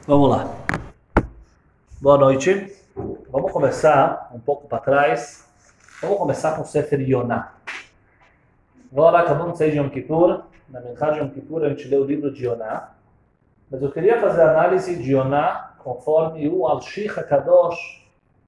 Vamos lá. Boa noite. Vamos começar um pouco para trás. Vamos começar com o Sefer Yonah. Agora acabamos de sair de Yom Kippur. Na Minchá de Yom Kippur a gente leu o livro de Yonah. Mas eu queria fazer a análise de Yonah conforme o Al-Shich HaKadosh,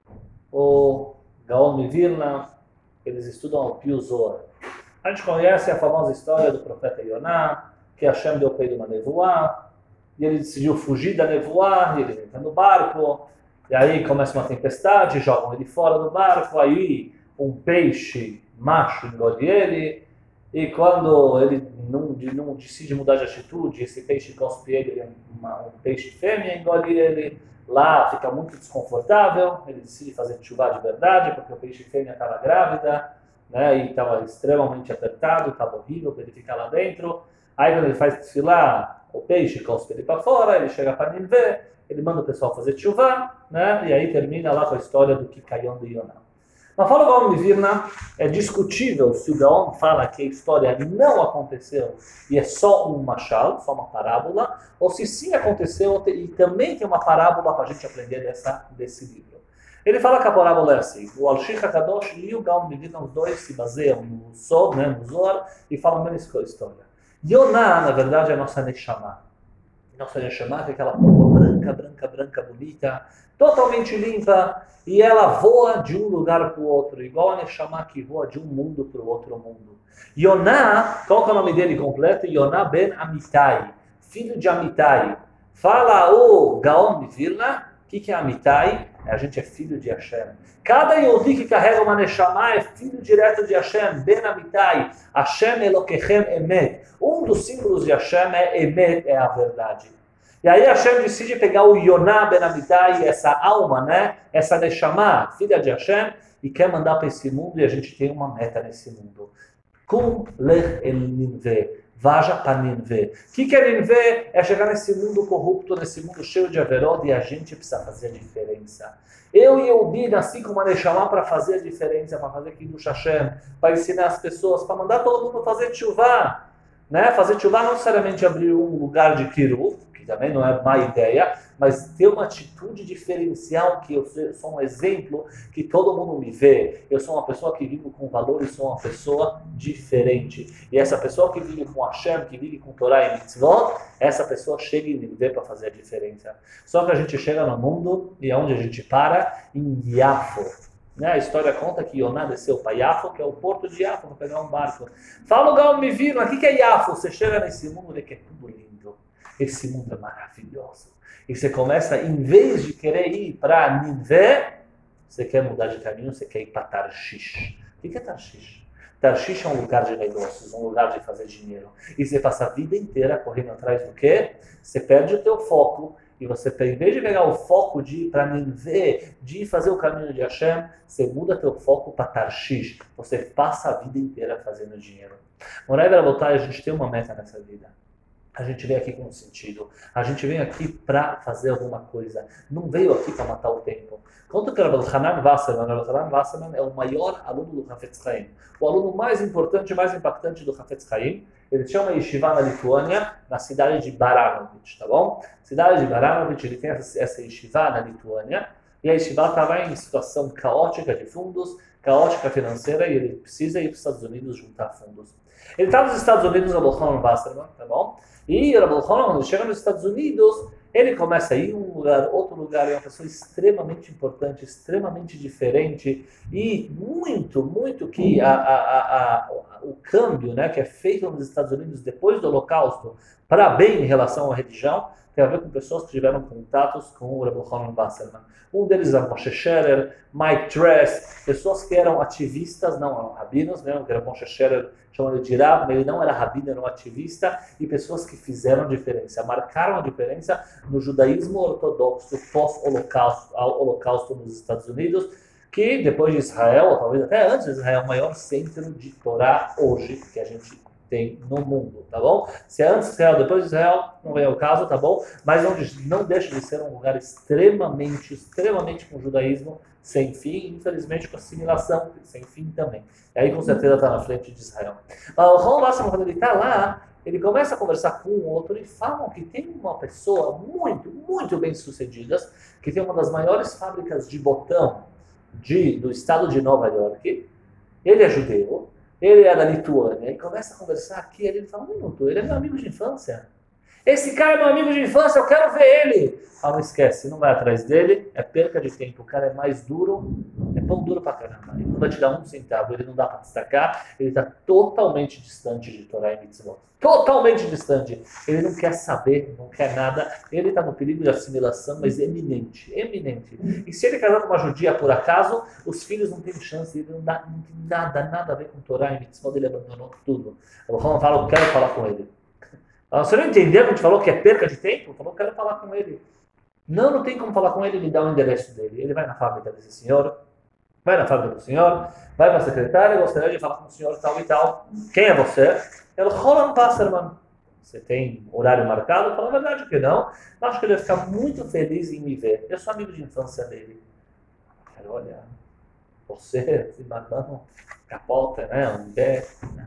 o Gaon Mivilna, eles estudam o Pio Zohar. A gente conhece a famosa história do profeta Yonah, que Hashem deu para ele uma nevoá, e ele decidiu fugir da nevoá, e ele entra no barco, e aí começa uma tempestade, jogam ele fora do barco, aí um peixe macho engole ele, e quando ele não decide mudar de atitude, esse peixe cospe ele, um peixe fêmea engole ele, lá fica muito desconfortável, ele decide fazer tchuvá de verdade, porque o peixe fêmea estava grávida, né, e estava extremamente apertado, estava horrível para ele ficar lá dentro. Aí quando ele faz desfilar, o peixe cospe ele para fora, ele chega para Ninvé, ele manda o pessoal fazer tchuvá, né, e aí termina lá com a história do Kikayon de Yonah. Mas fala o Gaon Mivilna, é discutível se o Gaon fala que a história não aconteceu e é só um mashal, só uma parábola, ou se sim aconteceu e também tem uma parábola para a gente aprender desse livro. Ele fala que a parábola é assim, o Al-Shich HaKadosh e o Gaon Mivilna, os dois se baseiam no Sod, né, no Zohar, e falam a mesma história. Yonah, na verdade, é a nossa Neshama. Nossa Neshama é aquela polpa branca, bonita, totalmente limpa, e ela voa de um lugar para o outro, igual a Neshama que voa de um mundo para o outro mundo. Yonah, qual é o nome dele completo? Yonah ben Amitai, filho de Amitai. Fala o Gaon Mivilna, o que é Amitai? A gente é filho de Hashem. Cada Yehudi que carrega uma Neshama é filho direto de Hashem, Ben Amitai, Hashem Elokechem Emet. Um dos símbolos de Hashem é Emet, é a verdade. E aí Hashem decide pegar o Yonah Ben Amitai, essa alma, né? Essa Neshama, filha de Hashem, e quer mandar para esse mundo, e a gente tem uma meta nesse mundo. Kum lech el Ninvé. Vaja para Ninvé. O que é Ninvé? É chegar nesse mundo corrupto, nesse mundo cheio de averod, e a gente precisa fazer a diferença. Eu e Yehudi nasci com uma Neshama para fazer a diferença, para fazer Kiddush Hashem, para ensinar as pessoas, para mandar todo mundo fazer tchuvá. Né? Fazer tchuvá não necessariamente abrir um lugar de kiruv, que também não é má ideia, mas ter uma atitude diferencial, que eu sou um exemplo, que todo mundo me vê. Eu sou uma pessoa que vive com valores, sou uma pessoa diferente. E essa pessoa que vive com Hashem, que vive com Torá e Mitzvot, essa pessoa chega e me vê para fazer a diferença. Só que a gente chega no mundo, e aonde a gente para? Em Yafo. A história conta que Yonah desceu para Yafo, que é o porto de Yafo, para pegar um barco. Fala o Gaon Mivilna, o que é Yafo? Você chega nesse mundo e que é tudo lindo. Esse mundo é maravilhoso. E você começa, em vez de querer ir para Ninvé, você quer mudar de caminho, você quer ir para Tarshish. O que é Tarshish? Tarshish é um lugar de negócios, um lugar de fazer dinheiro. E você passa a vida inteira correndo atrás do quê? Você perde o teu foco. E você, em vez de pegar o foco de ir para Ninvé, de fazer o caminho de Hashem, você muda teu foco para Tarshish. Você passa a vida inteira fazendo dinheiro. Morai Berabotai, a gente tem uma meta nessa vida. A gente vem aqui com um sentido. A gente vem aqui para fazer alguma coisa. Não veio aqui para matar o tempo. Conta que o Rabbi Hanan Wasserman é o maior aluno do Hafetz Chaim. O aluno mais importante, mais impactante do Hafetz Chaim. Ele tinha uma yeshiva na Lituânia, na cidade de Baranovich, tá bom? Cidade de Baranovich, ele tem essa yeshiva na Lituânia. E a yeshiva estava em situação caótica de fundos, caótica financeira, e ele precisa ir para os Estados Unidos juntar fundos. Ele está nos Estados Unidos, Rabbi Hanan Wasserman, tá bom? E o Rabbi Hanan, quando ele chega nos Estados Unidos, ele começa a ir um lugar, outro lugar, é uma pessoa extremamente importante, extremamente diferente, e muito que o câmbio, né, que é feito nos Estados Unidos depois do Holocausto, para bem em relação à religião, tem a ver com pessoas que tiveram contatos com o Rabbi Hanan Wasserman. Um deles é Moshe Scherer, Mike Tress, pessoas que eram ativistas, não eram rabinos, né? Que era Moshe Scherer, chamado de Rab, mas ele não era rabino, era um ativista, e pessoas que fizeram diferença, marcaram a diferença no judaísmo ortodoxo pós-holocausto nos Estados Unidos, que depois de Israel, ou talvez até antes de Israel, é o maior centro de Torá hoje que a gente tem no mundo, tá bom? Se é antes de Israel, depois de Israel, não é o caso, tá bom? Mas não deixa de ser um lugar extremamente com judaísmo sem fim, infelizmente com assimilação sem fim também. E aí com certeza está na frente de Israel. O Ron Wasserman, quando ele está lá, ele começa a conversar com o outro e falam que tem uma pessoa muito bem sucedida, que tem uma das maiores fábricas de botão do estado de Nova York. Ele é judeu, ele é da Lituânia, e começa a conversar aqui, ele fala, um minuto, ele é meu amigo de infância. Esse cara é meu amigo de infância, eu quero ver ele. Ah, não esquece, não vai atrás dele, é perca de tempo. O cara é mais duro, é pão duro pra caramba. Ele não vai te dar um centavo, ele não dá pra destacar, ele está totalmente distante de Torá e Mitzvot. Totalmente distante. Ele não quer saber, não quer nada. Ele está no perigo de assimilação, mas eminente. E se ele casar com uma judia por acaso, os filhos não têm chance, ele não tem nada a ver com Torá e Mitzvot, ele abandonou tudo. O Ron fala, eu quero falar com ele. Você não entendeu que a gente falou que é perca de tempo? Falou, quero falar com ele. Não tem como falar com ele, ele dá o endereço dele. Ele vai na fábrica desse senhor, vai na fábrica do senhor, vai para a secretária, gostaria de falar com o senhor tal e tal. Quem é você? Ele, Roland Wasserman. Você tem horário marcado? Fala a verdade que não. Eu acho que ele vai ficar muito feliz em me ver. Eu sou amigo de infância dele. Cara, olha, você, se matando, capota, né? Um pé.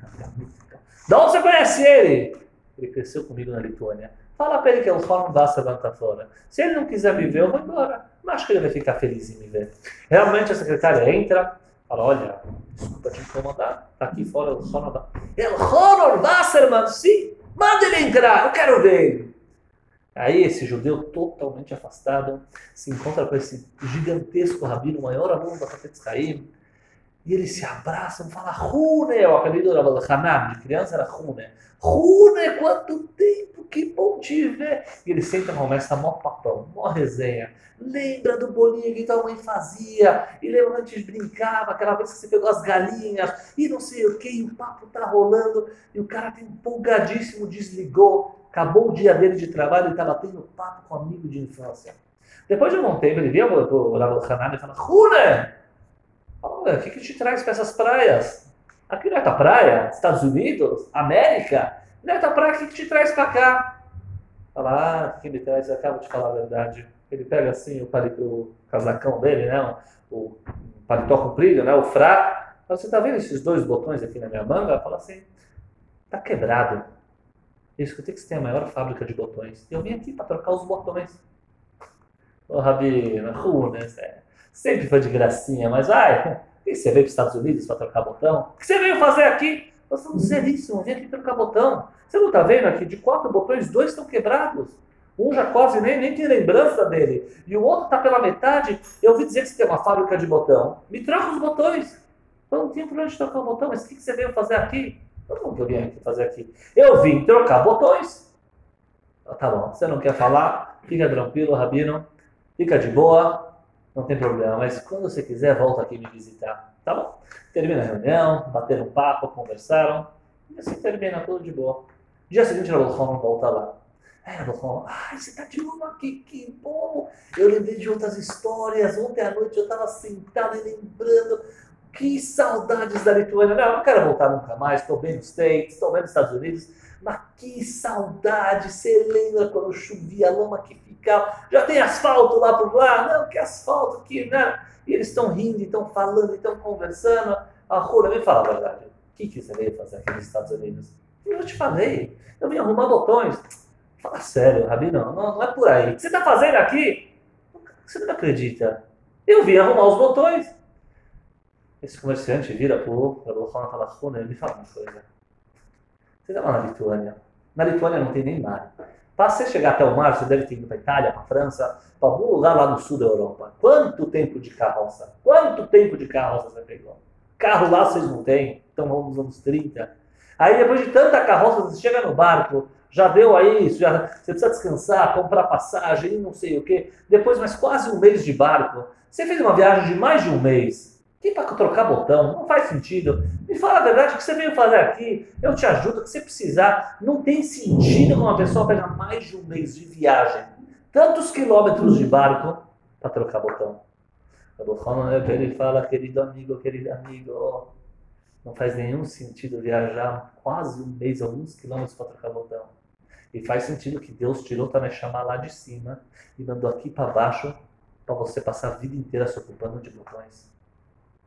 De onde você conhece ele? Ele cresceu comigo na Lituânia. Fala para ele que o Roland Wasserman está fora. Se ele não quiser me ver, eu vou embora. Não acho que ele vai ficar feliz em me ver. Realmente a secretária entra, fala, olha, desculpa te incomodar, está aqui fora o Roland Wasserman, sim, manda ele entrar, eu quero ver ele. Aí esse judeu totalmente afastado se encontra com esse gigantesco rabino, o maior aluno da Hafetz Haim, e eles se abraçam, falam, Rune, o apelido era Hanan, de criança era Rune. Rune, quanto tempo, que bom te ver. E eles sentam e começam a mó papão, mó resenha. Lembra do bolinho que tua mãe fazia? E lembra antes brincava, aquela vez que você pegou as galinhas, e não sei o que, e o papo tá rolando, e o cara tá empolgadíssimo, desligou, acabou o dia dele de trabalho, ele tava tendo papo com um amigo de infância. Depois de um tempo, ele via o Rav Hanan e fala, Rune! Olha, o que te traz para essas praias? Aqui não é tua praia? Estados Unidos? América? Não é tua praia, o que te traz para cá? Fala, o que me traz? Eu acabo de falar a verdade. Ele pega assim o casacão dele, né? O paletó comprido, né? O fraco. Fala, você tá vendo esses dois botões aqui na minha manga? Fala assim, tá quebrado. Eu escutei que você tem a maior fábrica de botões. Eu vim aqui para trocar os botões. Ô, Rabino, né? Sempre foi de gracinha, mas vai. E você veio para os Estados Unidos para trocar botão? O que você veio fazer aqui? Nós somos seríssimos, vem aqui trocar botão. Você não está vendo aqui? De 4 botões, 2 estão quebrados. Um já quase nem tem lembrança dele. E o outro está pela metade. Eu ouvi dizer que você tem uma fábrica de botão. Me troca os botões. Eu não tinha problema de trocar o botão, mas o que você veio fazer aqui? Como que eu vim aqui fazer aqui? Eu vim trocar botões. Tá bom, você não quer falar? Fica tranquilo, Rabino. Fica de boa. Não tem problema, mas quando você quiser, volta aqui me visitar, tá bom? Termina a reunião, bateram um papo, conversaram, e assim termina tudo de boa. Dia seguinte, o Rav Hanan volta lá. Aí o Rav Hanan, você tá de novo aqui, que bom! Eu lembrei de outras histórias, ontem à noite eu estava sentado e lembrando, que saudades da Lituânia. Não, eu não quero voltar nunca mais, estou bem nos States, estou bem nos Estados Unidos, mas que saudade, você lembra quando chovia, a lama que ficava, já tem asfalto lá por lá? Não, que asfalto aqui, né? E eles estão rindo, estão falando, estão conversando. A Rura, me fala a verdade, o que você veio fazer aqui nos Estados Unidos? Eu te falei, eu vim arrumar botões. Fala sério, Rabino, não é por aí. O que você está fazendo aqui? Você não acredita. Eu vim arrumar os botões. Esse comerciante vira para o Rav Hanan e fala, Runa, me fala uma coisa. Você estava na Lituânia. Na Lituânia não tem nem mar. Para você chegar até o mar, você deve ter ido para a Itália, para a França, para algum lugar lá no sul da Europa. Quanto tempo de carroça? Quanto tempo de carroça você pegou? Carro lá vocês não têm, então vamos nos anos 30. Aí depois de tanta carroça, você chega no barco, já deu aí, você precisa descansar, comprar passagem e não sei o quê. Depois mais quase um mês de barco. Você fez uma viagem de mais de um mês. Que para trocar botão, não faz sentido. Me fala a verdade, o que você veio fazer aqui, eu te ajudo, o que você precisar. Não tem sentido uma pessoa pegar mais de um mês de viagem, tantos quilômetros de barco, para trocar botão. O Hanan, ele fala, querido amigo, não faz nenhum sentido viajar quase um mês, alguns quilômetros para trocar botão. E faz sentido que Deus tirou para chamar lá de cima e mandou aqui para baixo, para você passar a vida inteira se ocupando de botões.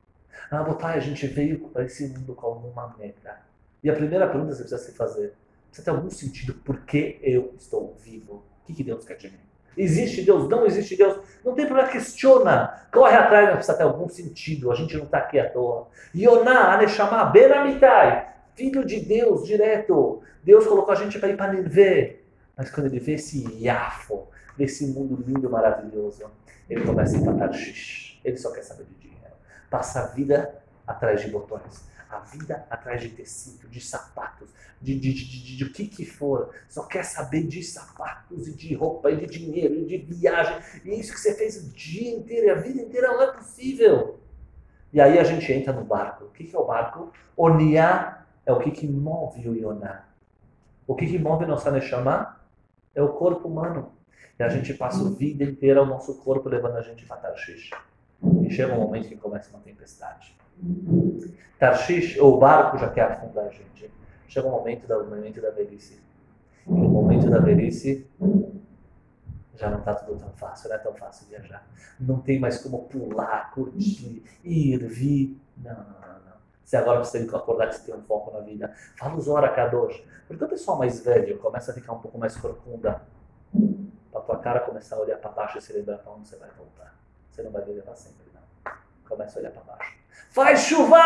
Botai, a gente veio para esse mundo como uma meta. E a primeira pergunta que você precisa se fazer, Precisa ter algum sentido por que eu estou vivo. O que Deus quer de mim? Existe Deus? Não existe Deus? Não tem problema, questiona. Corre atrás, mas precisa ter algum sentido. A gente não está aqui à toa. Yoná, Aneshama, Benamitai. Filho de Deus, direto. Deus colocou a gente para ir para Nínive. Mas quando ele vê esse Yafo, vê esse mundo lindo, maravilhoso, ele começa a ir para Tarshish. Ele só quer saber de dinheiro. Passa a vida atrás de botões. A vida atrás de tecido, de sapatos, de o que for. Só quer saber de sapatos e de roupa e de dinheiro e de viagem. E é isso que você fez o dia inteiro e a vida inteira não é possível. E aí a gente entra no barco. O que é o barco? Oniá é o que move o Yoná. O que move nossa Neshama é o corpo humano. E a gente passa a vida inteira o nosso corpo levando a gente para Tarshish. E chega um momento que começa uma tempestade. Tarshish, ou o barco já quer afundar a gente. Chega um momento da velhice. E no momento da velhice, já não está tudo tão fácil, não é tão fácil viajar. Não tem mais como pular, curtir, ir, vir. Não. Você agora precisa acordar que você tem um foco na vida. Fala os Zohar Kadosh. Porque o pessoal mais velho começa a ficar um pouco mais corcunda. Para tua cara começar a olhar para baixo e se lembrar para onde você vai voltar. Você não vai viver para sempre, não. Começa a olhar para baixo. Faz chuva,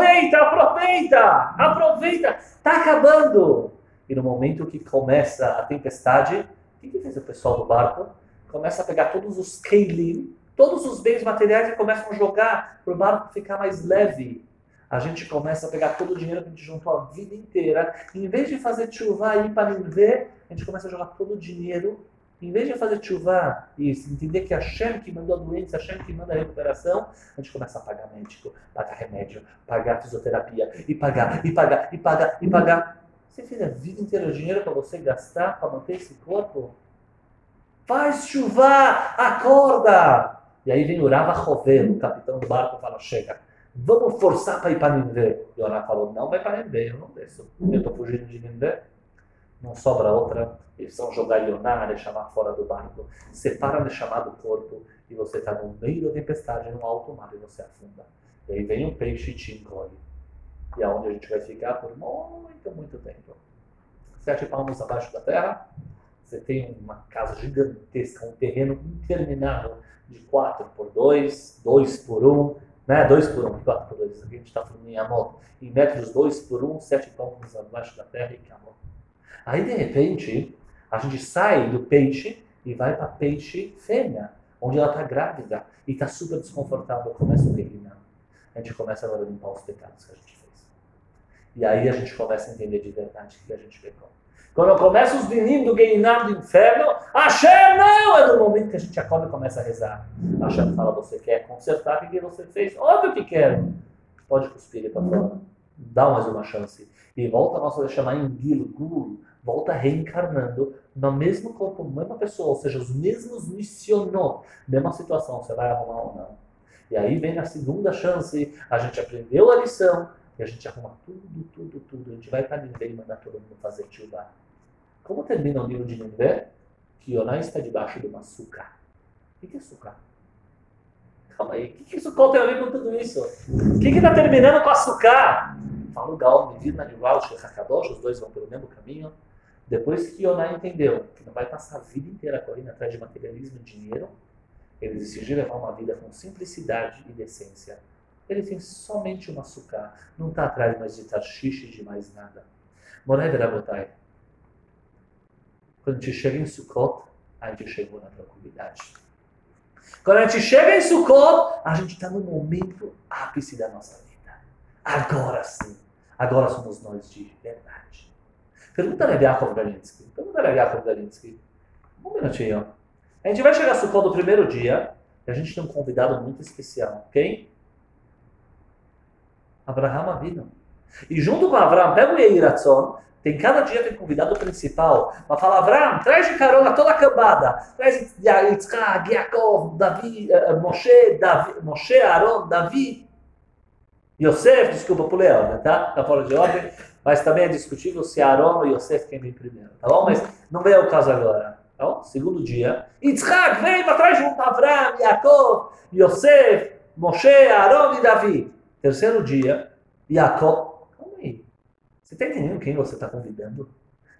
aproveita, tá acabando. E no momento que começa a tempestade, o que fez o pessoal do barco? Começa a pegar todos os keilim, todos os bens materiais e começam a jogar para o barco ficar mais leve. A gente começa a pegar todo o dinheiro que a gente juntou a vida inteira, e em vez de fazer chuva e ir para Nínive, a gente começa a jogar todo o dinheiro. Em vez de fazer chuva e entender que é Hashem que mandou a doença, Hashem que manda a recuperação, a gente começa a pagar médico, pagar remédio, pagar fisioterapia, e pagar. Você fez a vida inteira o dinheiro para você gastar, para manter esse corpo? Faz chuva, acorda! E aí vem o Rav Achover, o capitão do barco, e fala, chega, vamos forçar para ir para Nínive. E o Rav falou, não vai para Nínive, eu não desço. Eu estou fugindo de Nínive. Não sobra outra, eles vão jogar Yoná, Neshama fora do barco, separa Neshama do corpo, e você está no meio da tempestade, no alto mar, e você afunda. E aí vem um peixe e te engole. E é onde a gente vai ficar por muito tempo. 7 palmos abaixo da terra, você tem uma casa gigantesca, um terreno interminável, de 4x2, 2x1, né? 2x1, 4x2, aqui a gente está falando em Amot, em metros 2x1, 7 palmos abaixo da terra e acabou. Aí, de repente, a gente sai do peixe e vai para peixe fêmea, onde ela está grávida e está super desconfortável, começa a terminar. A gente começa agora a limpar os pecados que a gente fez. E aí a gente começa a entender de verdade o que a gente pecou. Quando começa os meninos do Geinam do inferno, Hashem não! É no momento que a gente acorda e começa a rezar. Hashem fala, você quer consertar o que você fez? Óbvio que quero. Pode cuspir ele para fora. Dá mais uma chance. E volta a nossa chamar em Gilgul, volta reencarnando no mesmo corpo, mesma pessoa, ou seja, os mesmos missionou, mesma situação, você vai arrumar ou não. E aí vem a segunda chance, a gente aprendeu a lição, e a gente arruma tudo, a gente vai para Nínive e mandar todo mundo fazer tshuva. Como termina o livro de Nínive? Que Yoná está debaixo de uma açúcar. O que é açúcar? Calma aí, o que isso tem a ver com tudo isso? O que está terminando com açúcar? Fala o Gaon, Medina de Igual, Sheikh HaKadosh, os dois vão pelo mesmo caminho. Depois que Yoná entendeu que não vai passar a vida inteira correndo atrás de materialismo e dinheiro, ele decidiu levar uma vida com simplicidade e decência. Ele tem somente um açúcar, não está atrás mais de Tarshish e de mais nada. Morai Verabotai, quando a gente chega em Sukkot, a gente chegou na tranquilidade. Quando a gente chega em Sukkot, a gente está no momento ápice da nossa vida. Agora sim, agora somos nós de verdade. Pergunta a Yaakov Galinsky. Um minutinho. A gente vai chegar a Sukkot do primeiro dia, e a gente tem um convidado muito especial. Quem? Abraham Avinu. E junto com Abraham, pega o Yeiratzon, cada dia tem convidado principal, para falar, Abraham, traz de carona toda a cambada, traz Yitzhak, Yaakov, Davi, Moshe, Aaron, Davi, Yosef, desculpa, pulei a ordem, tá? Tá fora de ordem, mas também é discutível se Aaron ou Yosef quem vem primeiro, tá bom? Mas não vem ao caso agora, tá bom? Segundo dia, Yitzhak, vem para trás junto, Abraham, Yaakov, Yosef, Moshe, Aaron e Davi. Terceiro dia, Yaakov, calma aí. Você está entendendo quem você está convidando?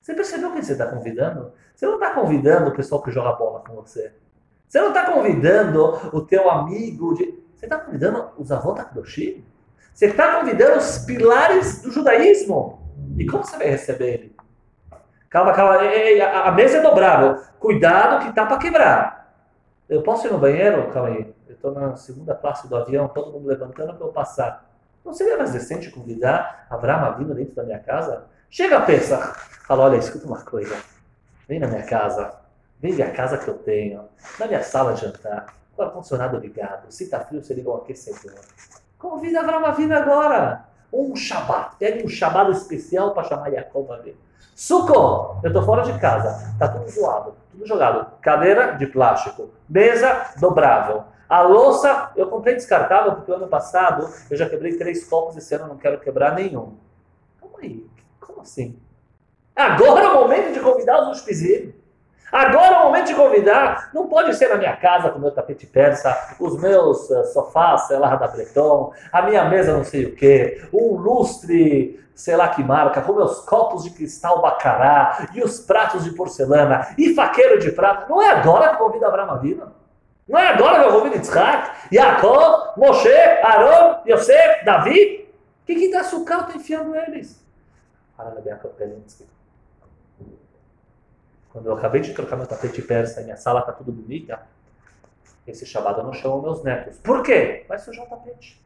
Você percebeu quem você está convidando? Você não está convidando o pessoal que joga bola com você. Você não está convidando o teu amigo. Você está convidando os avós da Kadoshim? Você está convidando os pilares do judaísmo. E como você vai receber ele? Calma, calma. Ei, a mesa é dobrável. Cuidado que tá para quebrar. Eu posso ir no banheiro? Calma aí. Eu estou na segunda classe do avião, todo mundo levantando para eu passar. Não seria mais decente convidar Avraham Avinu dentro da minha casa? Chega a Pesach. Fala, olha, escuta uma coisa. Vem na minha casa. Vem ver a casa que eu tenho. Na minha sala de jantar. Com o ar-condicionado ligado. Se tá frio, você liga um aquecedor. Convida Avraham Avinu agora. Um Shabbat. Pegue um Shabbat especial para chamar Yaakov a ver. Sukkot. Eu tô fora de casa. Tá tudo zoado. Tudo jogado. Cadeira de plástico. Mesa dobrável. A louça, eu comprei descartável porque o ano passado eu já quebrei 3 copos, esse ano eu não quero quebrar nenhum. Calma aí, como assim? Agora é o momento de convidar os hospizeiros. Agora é o momento de convidar. Não pode ser na minha casa com o meu tapete persa, os meus sofás, sei lá, da Breton, a minha mesa não sei o quê, um lustre, sei lá que marca, com meus copos de cristal bacará, e os pratos de porcelana, e faqueiro de prata. Não é agora que convida Avraham Avinu? Não é agora que eu convido Yitzhak, Yaakov, Moshe, Aaron, Yosef, Davi? O que da açúcar eu estou enfiando eles? Fala, Yaakov Belinsky. Quando eu acabei de trocar meu tapete persa e minha sala está tudo bonita, esse Shabbat eu não chamo meus netos. Por quê? Vai sujar o tapete.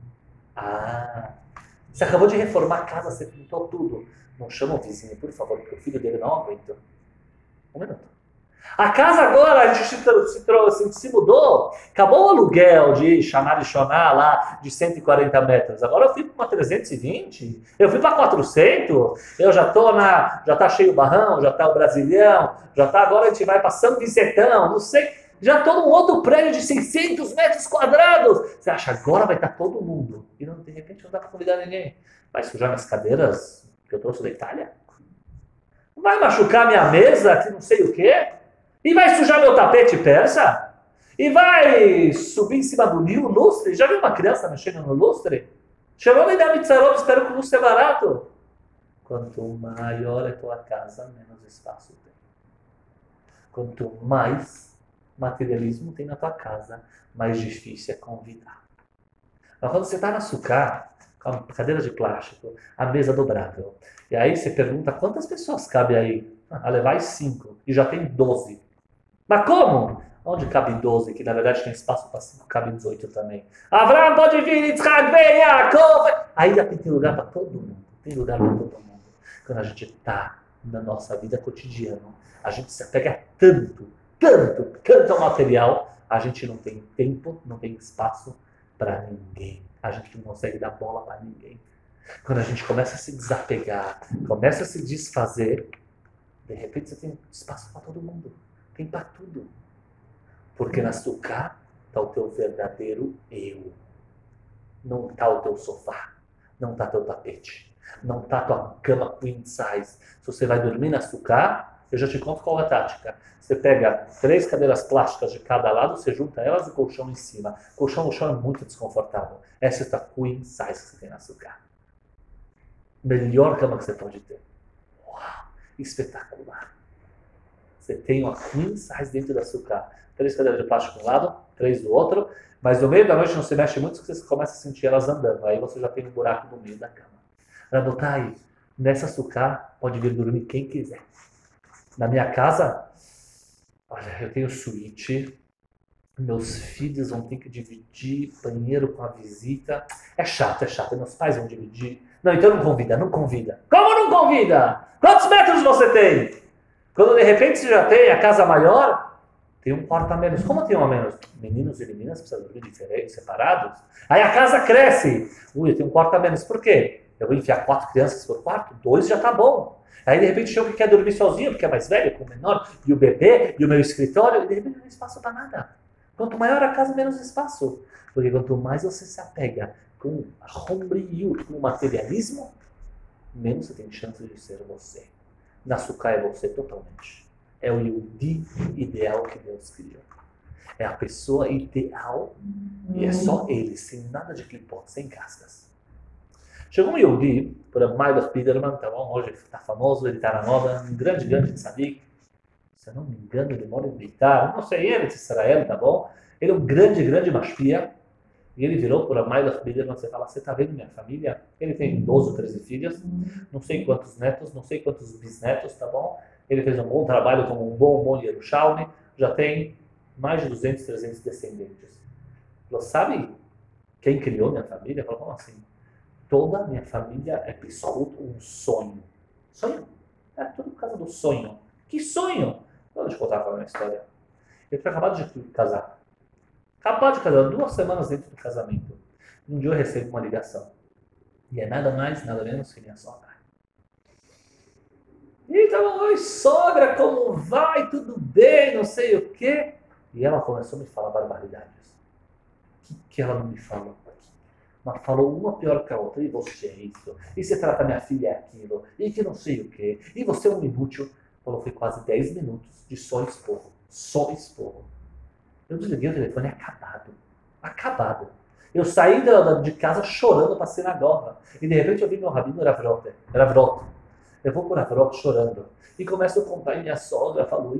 Ah, você acabou de reformar a casa, você pintou tudo. Não chama o vizinho, por favor, porque o filho dele não aguenta. Um minuto. A casa agora, a gente se mudou, acabou o aluguel de Shaná e Shoná lá de 140 metros. Agora eu fui para uma 320, eu fui para 400, eu já tá cheio o Barrão, já tá o Brasilhão, agora a gente vai para São Vicentão, não sei, já estou num outro prédio de 600 metros quadrados. Você acha, agora vai estar todo mundo. E não, de repente não dá para convidar ninguém. Vai sujar minhas cadeiras que eu trouxe da Itália? Vai machucar minha mesa que não sei o quê? E vai sujar meu tapete persa? E vai subir em cima do lustre? Já viu uma criança mexendo no lustre? Chegou me dar mitzarot, espero que o lustre é barato. Quanto maior é tua casa, menos espaço tem. Quanto mais materialismo tem na tua casa, mais difícil é convidar. Mas quando você está na sucá, com a cadeira de plástico, a mesa dobrável, e aí você pergunta quantas pessoas cabe aí? Ah, levar 5, e já tem 12. Mas como? Onde cabe 12, que na verdade tem espaço para 5, cabe 18 também. Avraham pode vir, Yitzhak, vem, Yaakov. Aí tem lugar para todo mundo. Tem lugar para todo mundo. Quando a gente está na nossa vida cotidiana, a gente se apega tanto ao material, a gente não tem tempo, não tem espaço para ninguém. A gente não consegue dar bola para ninguém. Quando a gente começa a se desapegar, começa a se desfazer, de repente você tem espaço para todo mundo. Tem para tudo. Porque na sucá está o teu verdadeiro eu. Não está o teu sofá. Não está teu tapete. Não está tua cama queen size. Se você vai dormir na sucá, eu já te conto qual é a tática. Você pega 3 cadeiras plásticas de cada lado, você junta elas e o colchão em cima. O chão é muito desconfortável. Essa é a tua queen size que você tem na sucá. Melhor cama que você pode ter. Uau! Espetacular. Você tem uma queen size dentro da sucá. 3 cadeiras de plástico de um lado, 3 do outro, mas no meio da noite não se mexe muito, porque você começa a sentir elas andando. Aí você já tem um buraco no meio da cama. Rabotai, nessa sucá pode vir dormir quem quiser. Na minha casa, olha, eu tenho suíte, meus filhos vão ter que dividir banheiro com a visita. É chato. Meus pais vão dividir. Não, então não convida. Como não convida? Quantos metros você tem? Quando de repente você já tem a casa maior, tem um quarto a menos. Como tem um a menos? Meninos e meninas precisam dormir diferentes, separados. Aí a casa cresce. Eu tenho um quarto a menos. Por quê? Eu vou enfiar 4 crianças por quarto? 2 já tá bom. Aí de repente eu que quer dormir sozinho, porque é mais velho, com o menor, e o bebê, e o meu escritório, e de repente não tem espaço para nada. Quanto maior a casa, menos espaço. Porque quanto mais você se apega com a hombriut, com o materialismo, menos você tem chance de ser você. Na sucá é você totalmente. É o Yehudi ideal que Deus criou. É a pessoa ideal e é só ele, sem nada de clipot, sem cascas. Chegou um Yehudi, por Mailer Piderman, tá bom? Hoje está famoso, ele está na moda, um grande tzadik. Se eu não me engano, ele mora em Beitar, não sei, ele de Israel, tá bom? Ele é um grande mashpia. E ele virou por Mailer Piderman, você fala, você tá vendo minha família? Ele tem 12 ou 13 filhas, não sei quantos netos, não sei quantos bisnetos, tá bom? Ele fez um bom trabalho como um bom Yerushalmi, já tem mais de 200, 300 descendentes. Falou, sabe quem criou minha família? Falou, como assim? Toda a minha família é piscuto, um sonho. Sonho? É tudo por causa do sonho. Que sonho? Então, deixa eu contar uma história. Ele foi acabado de casar. Acabado de casar, 2 semanas dentro do casamento. Um dia eu recebo uma ligação. E é nada mais, nada menos que minha sogra. Então, oi sogra, como vai? Tudo bem? Não sei o quê. E ela começou a me falar barbaridades. O que ela não me falou? Mas falou uma pior que a outra. E você é isso. E você trata minha filha é aquilo. E que não sei o quê. E você é um inútil. Falou, foi quase 10 minutos de só esporro. Só esporro. Eu desliguei o telefone acabado. Acabado. Eu saí de casa chorando para a sinagoga. E de repente eu vi meu rabino Ravrot. Eu vou por Ravrot chorando. E começo a contar e minha sogra falou.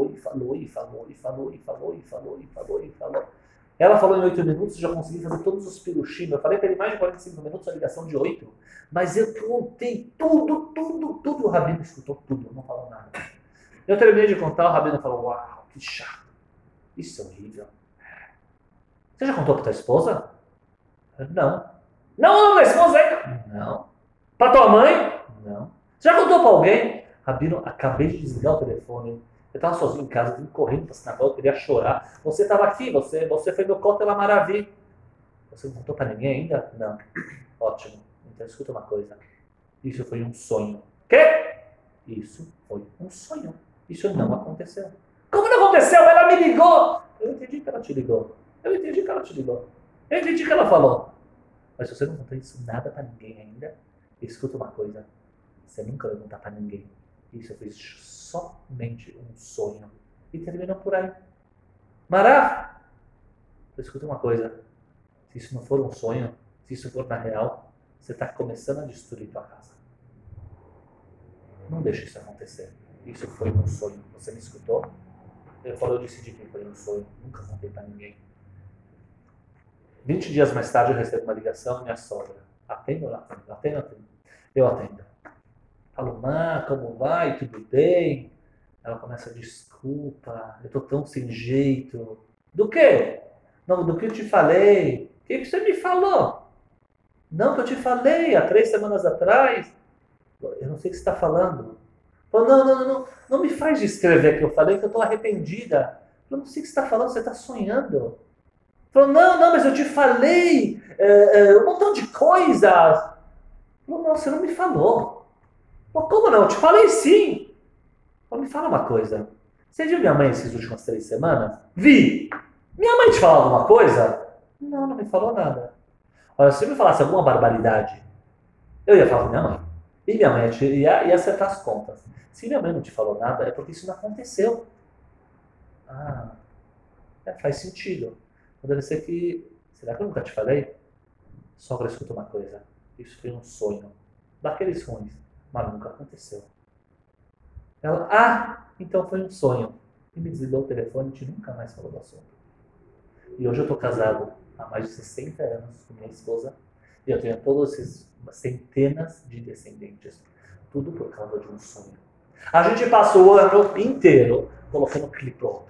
Ela falou em 8 minutos, já consegui fazer todos os pirushim. Eu falei para ele mais de 45 minutos, a ligação de 8. Mas eu contei tudo. O rabino escutou tudo, não falou nada. Eu terminei de contar, o rabino falou, uau, que chato. Isso é horrível. Você já contou para tua esposa? Não. Não, a esposa ainda? Não. Para tua mãe? Não. Você já contou para alguém? Rabino, acabei de desligar o telefone. Eu estava sozinho em casa, vim correndo para a sinagoga, eu queria chorar. Você estava aqui, você foi meu Kotel Amaravi. Você não contou para ninguém ainda? Não. Ótimo. Então escuta uma coisa. Isso foi um sonho. Quê? Isso foi um sonho. Isso não aconteceu. Como não aconteceu? Ela me ligou. Eu entendi que ela te ligou. Eu entendi que ela falou. Mas se você não contou isso nada para ninguém ainda, escuta uma coisa. Você nunca vai contar para ninguém. Isso foi somente um sonho. E terminou por aí. Marav! Escuta uma coisa. Se isso não for um sonho, se isso for na real, você está começando a destruir tua casa. Não deixe isso acontecer. Isso foi um sonho. Você me escutou? Eu decidi que foi um sonho. Nunca contei para ninguém. 20 dias mais tarde eu recebo uma ligação da minha sogra. Atendo ou não atendo? Atendo. Eu atendo. Falo, como vai? Tudo bem? Ela começa, desculpa, eu tô tão sem jeito. Do quê? Não, do que eu te falei. O que você me falou? Não, que eu te falei há 3 semanas atrás. Eu não sei o que você está falando. Falou, não me faz descrever que eu falei, que eu estou arrependida. Eu não sei o que você está falando, você está sonhando. Falou, não, mas eu te falei um montão de coisas. Falou, não, você não me falou. Falou, como não? Eu te falei sim. Falou, me fala uma coisa. Você viu minha mãe essas últimas 3 semanas? Vi. Minha mãe te falou alguma coisa? Não me falou nada. Olha, se você me falasse alguma barbaridade, eu ia falar com minha mãe. E minha mãe ia acertar as contas. Se minha mãe não te falou nada, é porque isso não aconteceu. Faz sentido. Então deve ser que... Será que eu nunca te falei? Sogra, escuta uma coisa. Isso foi um sonho. Daqueles ruins. Mas nunca aconteceu. Ela, então foi um sonho. E me desligou o telefone e a gente nunca mais falou do assunto. E hoje eu estou casado há mais de 60 anos com minha esposa. E eu tenho todas essas centenas de descendentes. Tudo por causa de um sonho. A gente passou o ano inteiro colocando clipboard.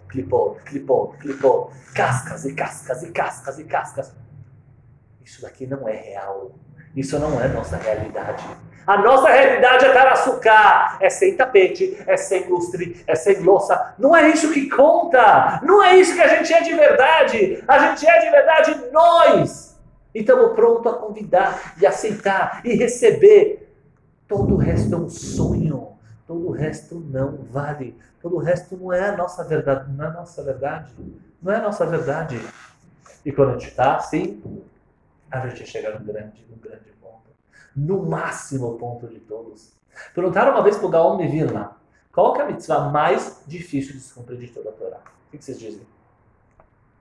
Cascas e cascas. Isso daqui não é real. Isso não é nossa realidade. A nossa realidade é Tarassuká. É sem tapete, é sem lustre, é sem louça. Não é isso que conta. Não é isso que a gente é de verdade. A gente é de verdade nós. E estamos prontos a convidar e aceitar e receber. Todo o resto é um sonho. Todo o resto não vale. Todo o resto não é a nossa verdade. Não é a nossa verdade. Não é a nossa verdade. E quando a gente está assim, a gente chega num grande ponto. No máximo ponto de todos. Perguntaram uma vez para o Gaon de Vilna, qual que é a mitzvah mais difícil de se cumprir de toda a Torá? O que vocês dizem?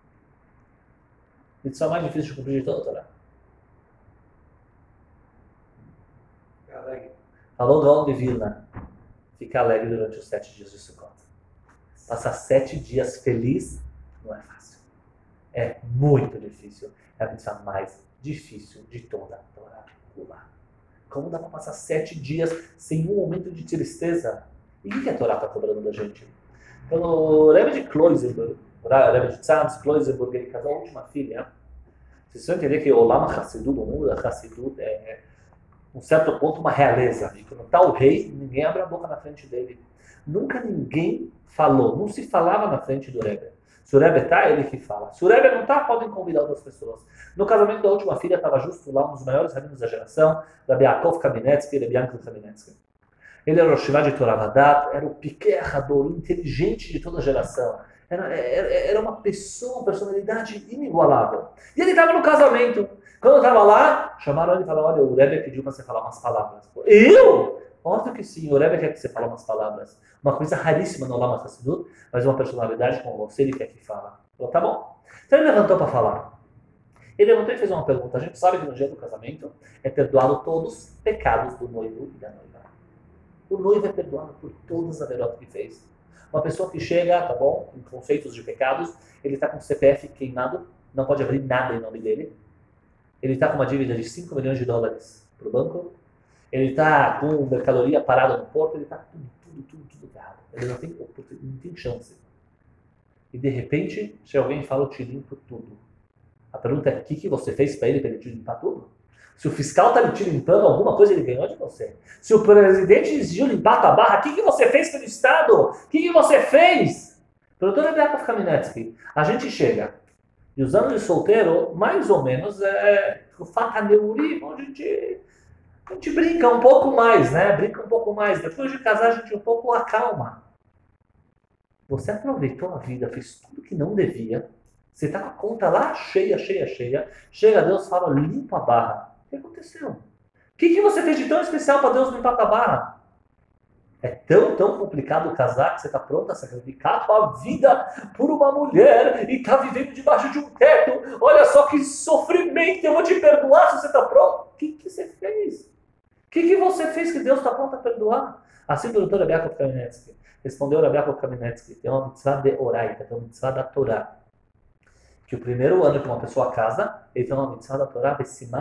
Mitzvah mais difícil de cumprir de toda a Torá. Falou Gaon de Vilna. Fica alegre durante os 7 dias de Sukkot. Passar 7 dias feliz não é fácil. É muito difícil. É a mitzvah mais difícil de toda a Torá. Como dá para passar 7 dias sem um momento de tristeza? E o que a Torá está cobrando da gente? Quando o Rebbe de Kloisenburg, o Rebbe de Tzadz Kloisenburg, ele casou a última filha. Vocês vão entender que o Olam HaChassidut, o mundo da Chassidut, é um certo ponto uma realeza. E quando está o rei, ninguém abre a boca na frente dele. Nunca ninguém falou, não se falava na frente do Rebbe. Se o Rebbe está, ele que fala. Se o Rebbe não está, podem convidar outras pessoas. No casamento da última filha, estava justo lá um dos maiores rabinos da geração, Rabbi Yaakov Kamenetsky, Rabbi Yankel Kamenetsky. Ele era o Shiva de Torah Vadat, era o piquerrador, o inteligente de toda a geração. Era uma pessoa, uma personalidade inigualável. E ele estava no casamento. Quando eu estava lá, chamaram ele e falaram, olha, o Rebbe pediu para você falar umas palavras. Eu? Óbvio que sim, o Rebbe quer que você fale umas palavras. Uma coisa raríssima no Olam HaChassidut, mas uma personalidade como você, ele quer que fala. Falou, tá bom. Então ele levantou para falar. Ele levantou e fez uma pergunta. A gente sabe que no dia do casamento é perdoado todos os pecados do noivo e da noiva. O noivo é perdoado por todas as averotas que fez. Uma pessoa que chega, tá bom, com conceitos de pecados, ele está com o CPF queimado, não pode abrir nada em nome dele. Ele está com uma dívida de 5 milhões de dólares para o banco. Ele está com mercadoria parada no porto, ele está tudo errado. Ele não tem chance. E de repente, se alguém fala, eu te limpo tudo. A pergunta é, o que você fez para ele te limpar tudo? Se o fiscal está te limpando alguma coisa, ele ganhou de você. Se o presidente decidiu limpar a tua barra, o que você fez pelo Estado? O que você fez? Doutor Rebbe Kamenetsky, a gente chega, e os anos de solteiro, mais ou menos, o Fataneuri, onde a gente brinca um pouco mais, né? Brinca um pouco mais. Depois de casar, a gente um pouco acalma. Você aproveitou a vida, fez tudo que não devia. Você está com a conta lá cheia. Chega a Deus e fala, limpa a barra. O que aconteceu? O que você fez de tão especial para Deus limpar a tua barra? É tão complicado casar que você está pronto a sacrificar a tua vida por uma mulher e está vivendo debaixo de um teto. Olha só que sofrimento, eu vou te perdoar se você está pronto. O que você fez? O que você fez que Deus está pronto a perdoar? Assim o doutor Rabbi Yaakov Kamenetsky respondeu Rabbi Yaakov Kamenetsky, tem uma mitzvah de oraita, tem uma mitzvah da Torá. Que o primeiro ano que uma pessoa casa, ele tem uma mitzvah da Torá,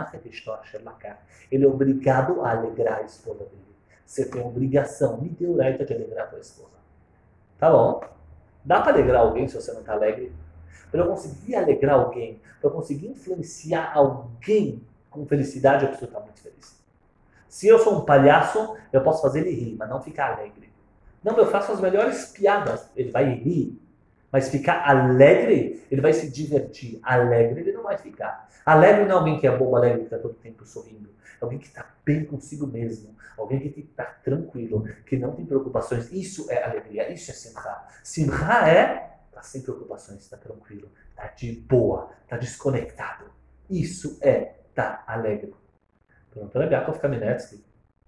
ele é obrigado a alegrar a esposa dele. Você tem obrigação, me deu oraita de alegrar a tua esposa. Tá bom? Dá para alegrar alguém se você não está alegre? Para eu conseguir alegrar alguém, para eu conseguir influenciar alguém com felicidade, eu preciso estar muito feliz. Se eu sou um palhaço, eu posso fazer ele rir, mas não ficar alegre. Não, eu faço as melhores piadas, ele vai rir. Mas ficar alegre, ele vai se divertir. Alegre, ele não vai ficar. Alegre não é alguém que é bobo alegre, que está todo tempo sorrindo. É alguém que está bem consigo mesmo. Alguém que está tranquilo, que não tem preocupações. Isso é alegria, isso é simcha. Simcha é está sem preocupações, está tranquilo, está de boa, está desconectado. Isso é estar alegre. Perguntou Rabbi Yaakov Kamenetsky,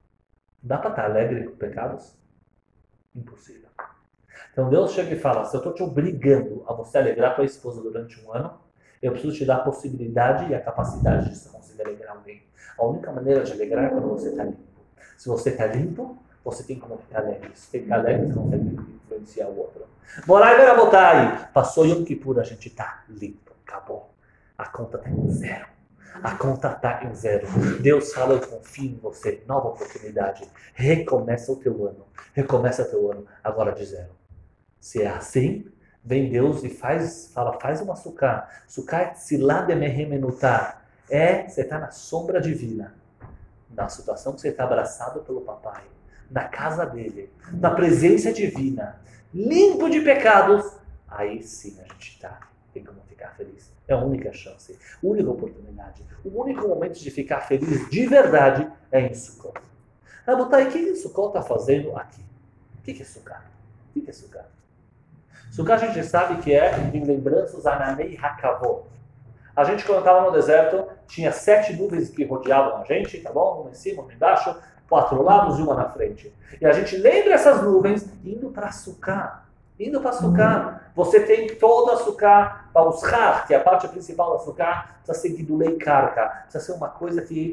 dá para estar alegre com pecados? Impossível. Então Deus chega e fala, se eu estou te obrigando a você alegrar tua esposa durante um ano, eu preciso te dar a possibilidade e a capacidade de você conseguir alegrar alguém. A única maneira de alegrar é quando você está limpo. Se você está limpo, você tem como ficar alegre. Se você tem que ficar alegre, você consegue influenciar o outro. Morai vai botar aí. Passou Yom Kippur, a gente está limpo. Acabou. A conta está em zero. A conta está em zero. Deus fala, eu confio em você. Nova oportunidade. Recomeça o teu ano. Recomeça o teu ano agora de zero. Se é assim, vem Deus e faz uma sukkah. Sukkah é tzilá de mehemenutá. Você está na sombra divina. Na situação que você está abraçado pelo papai. Na casa dele. Na presença divina. Limpo de pecados. Aí sim a gente tem como ficar feliz. É a única chance. A única oportunidade. O único momento de ficar feliz de verdade é em Sukkot. Rabotai, o que Sukkot está fazendo aqui? O que é Sukkot? O que é Sukkot? Sukkot a gente sabe que é em lembranças Ananei Hakavot. A gente, quando estava no deserto, tinha 7 nuvens que rodeavam a gente, tá bom? Uma em cima, uma embaixo, 4 lados e uma na frente. E a gente lembra essas nuvens indo para Sukkot. Indo para Sukkot. Você tem toda a Sukkot, para os Har, que é a parte principal da Sukkot, precisa ser Gidulei Karka. Precisa ser uma coisa que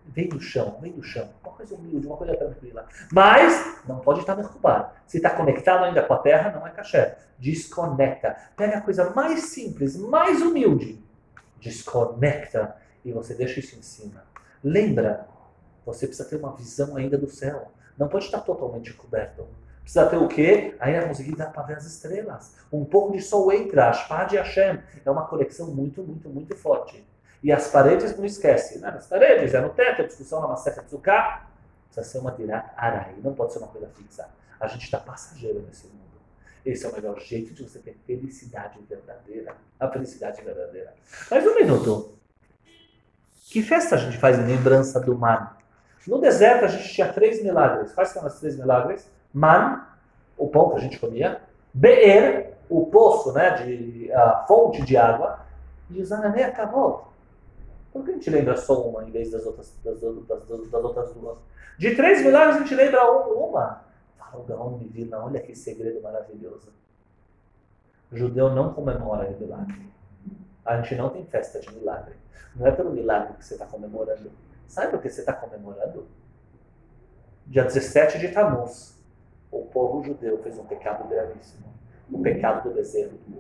Vem do chão, vem do chão. Uma coisa humilde, uma coisa tranquila. Mas não pode estar derrubado. Se está conectado ainda com a terra, não é caché. Desconecta. Pega a coisa mais simples, mais humilde. Desconecta e você deixa isso em cima. Lembra, você precisa ter uma visão ainda do céu. Não pode estar totalmente coberto. Precisa ter o quê? Aí vai conseguir dar para ver as estrelas. Um pouco de sol entra, Ashpad e Hashem. É uma conexão muito, muito, muito forte. E as paredes, não esquece. Nas paredes, é no teto, a discussão na Masechet Tzukah. Precisa ser uma dirat arai, não pode ser uma coisa fixa. A gente está passageiro nesse mundo. Esse é o melhor jeito de você ter felicidade verdadeira. A felicidade verdadeira. Mas um minuto. Que festa a gente faz em lembrança do man? No deserto a gente tinha 3 milagres. Quais são os 3 milagres? Man, o pão que a gente comia. Be'er, o poço, né, a fonte de água. E Zananei acabou. Por que a gente lembra só uma em vez das outras duas? De 3 milagres a gente lembra uma. Fala o Gaon me Vilna, olha que segredo maravilhoso. O judeu não comemora o milagre. A gente não tem festa de milagre. Não é pelo milagre que você está comemorando. Sabe por que você está comemorando? Dia 17 de Tammuz, o povo judeu fez um pecado gravíssimo. O pecado do bezerro do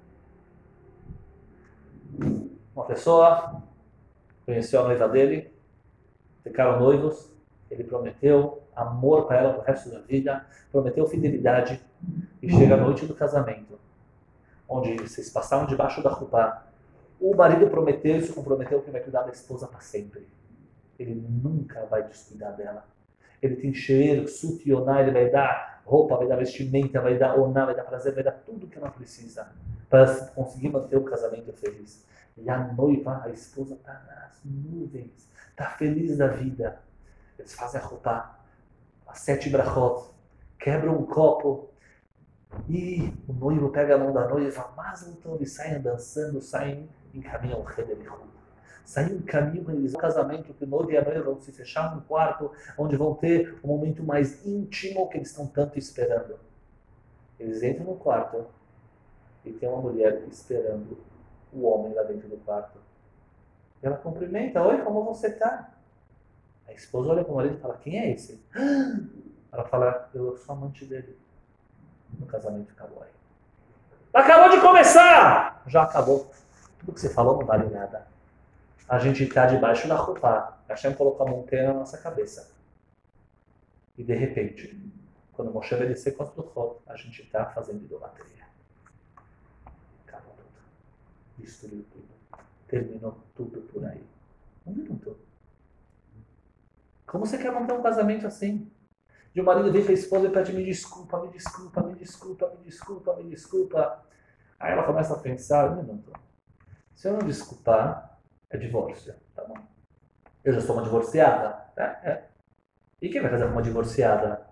ouro. Uma pessoa conheceu a noiva dele, ficaram noivos, ele prometeu amor para ela pro resto da vida, prometeu fidelidade, e chega a noite do casamento, onde vocês passaram debaixo da roupa. O marido prometeu e se comprometeu que vai cuidar da esposa para sempre. Ele nunca vai descuidar dela. Ele tem cheiro, sutioná, ele vai dar roupa, vai dar vestimenta, vai dar oná, vai dar prazer, vai dar tudo que ela precisa para conseguir manter o casamento feliz. E a noiva, a esposa, está nas nuvens, está feliz da vida. Eles fazem a roupa, as 7 brachot, quebram um copo e o noivo pega a mão da noiva, mas então eles saem dançando, saem em caminho ao Redelichut. Saem em caminho, eles vão ao casamento, que o noivo e a noiva vão se fechar num quarto, onde vão ter um momento mais íntimo que eles estão tanto esperando. Eles entram no quarto e tem uma mulher esperando o homem lá dentro do quarto. E ela cumprimenta, oi, como você está? A esposa olha para o marido e fala, quem é esse? Ela fala, eu sou amante dele. No casamento acabou aí. Acabou de começar! Já acabou. Tudo que você falou não vale nada. A gente está debaixo da roupa. Hashem colocou a montanha na nossa cabeça. E de repente, quando Moshe vai descer com as luchot, a gente está fazendo idolatria. Acabou tudo. Destruiu tudo. Terminou tudo por aí. Um minuto. Como você quer manter um casamento assim? De um marido vem para a esposa e pede me desculpa, me desculpa, me desculpa, me desculpa, me desculpa. Aí ela começa a pensar, um minuto. Se eu não desculpar, é divórcio, tá bom? Eu já sou uma divorciada, E quem vai fazer com uma divorciada?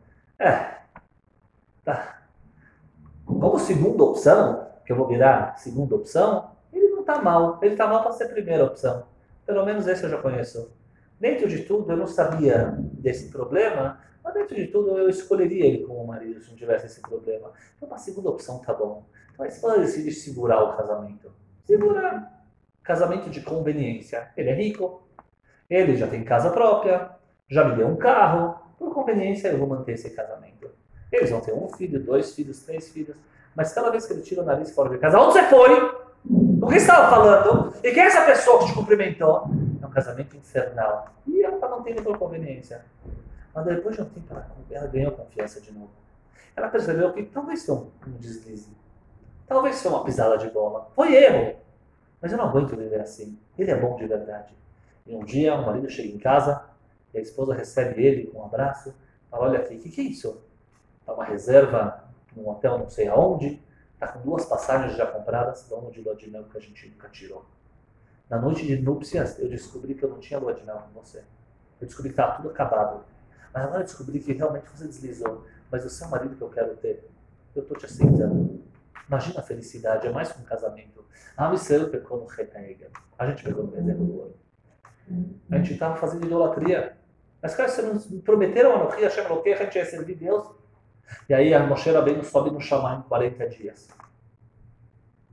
Tá. Como segunda opção, que eu vou virar segunda opção, ele não tá mal. Ele tá mal para ser primeira opção. Pelo menos esse eu já conheço. Dentro de tudo, eu não sabia desse problema, mas dentro de tudo, eu escolheria ele como marido se não tivesse esse problema. Então, a segunda opção tá bom. Então, a esposa decide segurar o casamento. Segurar. Casamento de conveniência. Ele é rico, ele já tem casa própria, já me deu um carro. Por conveniência, eu vou manter esse casamento. Eles vão ter 1 filho, 2 filhos, 3 filhos. Mas cada vez que ele tira o nariz fora de casa, onde você foi? O que estava falando? E quem é essa pessoa que te cumprimentou? É um casamento infernal. E ela está mantendo por conveniência. Mas depois de um tempo, ela ganhou confiança de novo. Ela percebeu que talvez foi um deslize. Talvez foi uma pisada de bola. Foi erro. Mas eu não aguento viver assim. Ele é bom de verdade. E um dia, o marido chega em casa e a esposa recebe ele com um abraço. Fala, olha aqui, o que é isso? Está uma reserva num hotel não sei aonde. Está com 2 passagens já compradas. Vamos de lua de mel que a gente nunca tirou. Na noite de núpcias, eu descobri que eu não tinha lua de mel com você. Eu descobri que estava tudo acabado. Mas agora eu descobri que realmente você deslizou. Mas você é o marido que eu quero ter. Eu estou te aceitando. Imagina a felicidade, é mais que um casamento. A Israel pecou no Retaega. A gente pegou no bezerro do ouro. A gente estava fazendo idolatria. Mas, cara, vocês nos prometeram a Anochi, Hashem Eloquei, a gente ia servir Deus. E aí a Moshe Rabbeinu sobe no Shammai em 40 dias.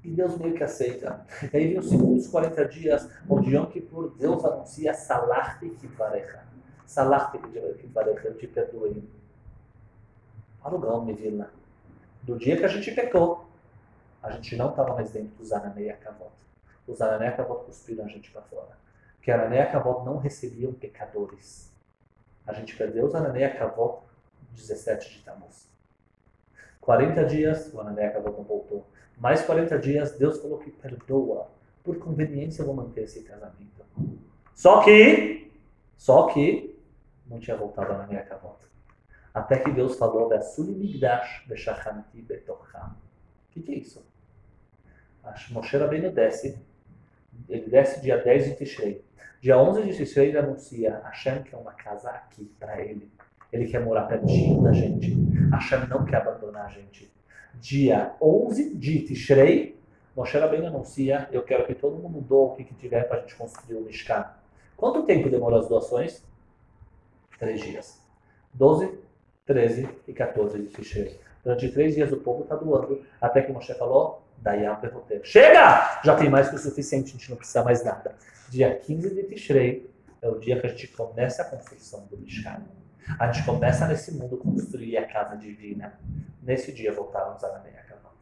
E Deus meio que aceita. E aí vem os segundos 40 dias, onde Yom Kippur, Deus anuncia Salachti Kitvarecha. Salachti Kitvarecha, eu te perdoei. Fala o Gaon Mevilna. Do dia que a gente pecou, a gente não estava mais dentro dos Ananei Akavot. Os Ananei Akavot cuspiram a gente para fora. Porque Ananei Akavot não recebiam pecadores. A gente perdeu os Ananei Akavot 17 de Tammuz. 40 dias, o Ananei Akavot não voltou. Mais 40 dias, Deus falou que perdoa. Por conveniência eu vou manter esse casamento. Só que não tinha voltado a Ananei Akavot. Até que Deus falou, Vasuli Migdash Beshachanti Betocham. O que é isso? Moshe Rabbeinu desce. Ele desce dia 10 de Tishrei. Dia 11 de Tishrei ele anuncia Hashem quer uma casa aqui para ele. Ele quer morar pertinho da gente. Hashem não quer abandonar a gente. Dia 11 de Tishrei, Moshe Rabbeinu anuncia, eu quero que todo mundo doe o que tiver para a gente construir o Mishkan. Quanto tempo demorou as doações? 3 dias. 12, 13 e 14 de Tishrei. Durante 3 dias o povo está doando, até que Moshe falou, Dayam Perroter. Chega! Já tem mais que o suficiente, a gente não precisa mais nada. Dia 15 de Tishrei é o dia que a gente começa a construção do Mishkan. A gente começa nesse mundo a construir a casa divina. Nesse dia voltaram os Ananei Akavot.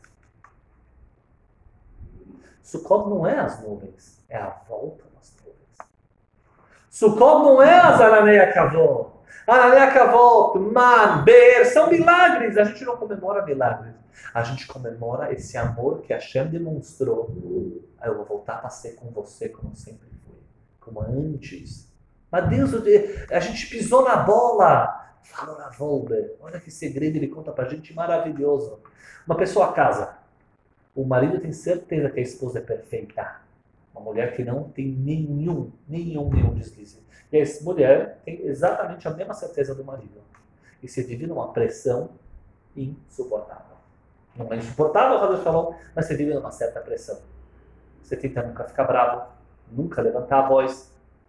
Sukkot não é as nuvens, é a volta das nuvens. Sukkot não é as Ananei Akavot. Ananei Akavot, Man, Ber, são milagres. A gente não comemora milagres. A gente comemora esse amor que Hashem demonstrou. Eu vou voltar a ser com você como sempre fui. Como antes. Mas Deus, a gente pisou na bola. Fala na Volber. Olha que segredo ele conta pra gente maravilhoso. Uma pessoa casa. O marido tem certeza que a esposa é perfeita. Uma mulher que não tem nenhum deslize. E essa mulher tem exatamente a mesma certeza do marido. E se vive numa pressão insuportável. Não é insuportável, o Deus falou, mas você vive numa certa pressão. Você tenta nunca ficar bravo, nunca levantar a voz.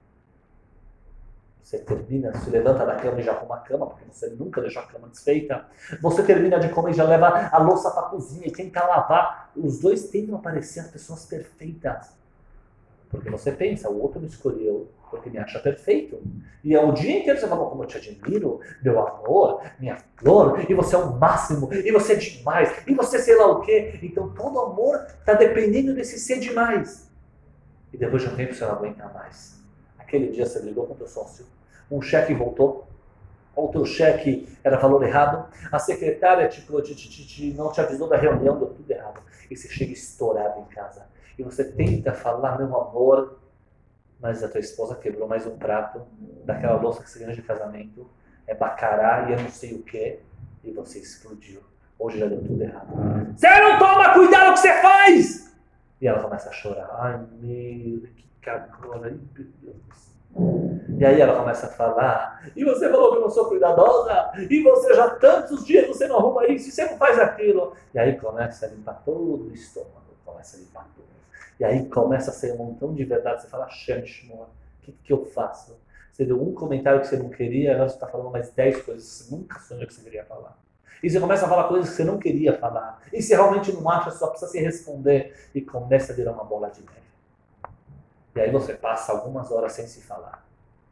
Você termina, se levanta da cama e já arruma a cama, porque você nunca deixou a cama desfeita. Você termina de comer e já leva a louça para a cozinha e tenta lavar. Os dois tentam parecer as pessoas perfeitas. Porque você pensa, o outro me escolheu porque me acha perfeito. E é o dia inteiro você fala, como eu te admiro, meu amor, minha flor, e você é o máximo, e você é demais, e você sei lá o quê. Então todo amor está dependendo desse ser demais. E depois de um tempo você não aguenta mais. Aquele dia você ligou com o teu sócio, um cheque voltou, ou o teu cheque era valor errado, a secretária não te avisou da reunião, deu tudo errado. E você chega estourado em casa. E você tenta falar, meu amor, mas a tua esposa quebrou mais um prato daquela louça que você ganha de casamento, é bacará e eu não sei o que, e você explodiu. Hoje já deu tudo errado. Você não toma cuidado com o que você faz! E ela começa a chorar. Ai, meu, que cagona, meu Deus. E aí ela começa a falar, e você falou que eu não sou cuidadosa, e você já tantos dias você não arruma isso, e você não faz aquilo. E aí começa a limpar todo o estômago, começa a limpar tudo. E aí começa a sair um montão de verdade. Você fala, Hashem, Shmuel, o que eu faço? Você deu um comentário que você não queria, agora você está falando mais 10 coisas que você nunca sonhou que você queria falar. E você começa a falar coisas que você não queria falar. E se realmente não acha, só precisa se responder. E começa a virar uma bola de neve. E aí você passa algumas horas sem se falar.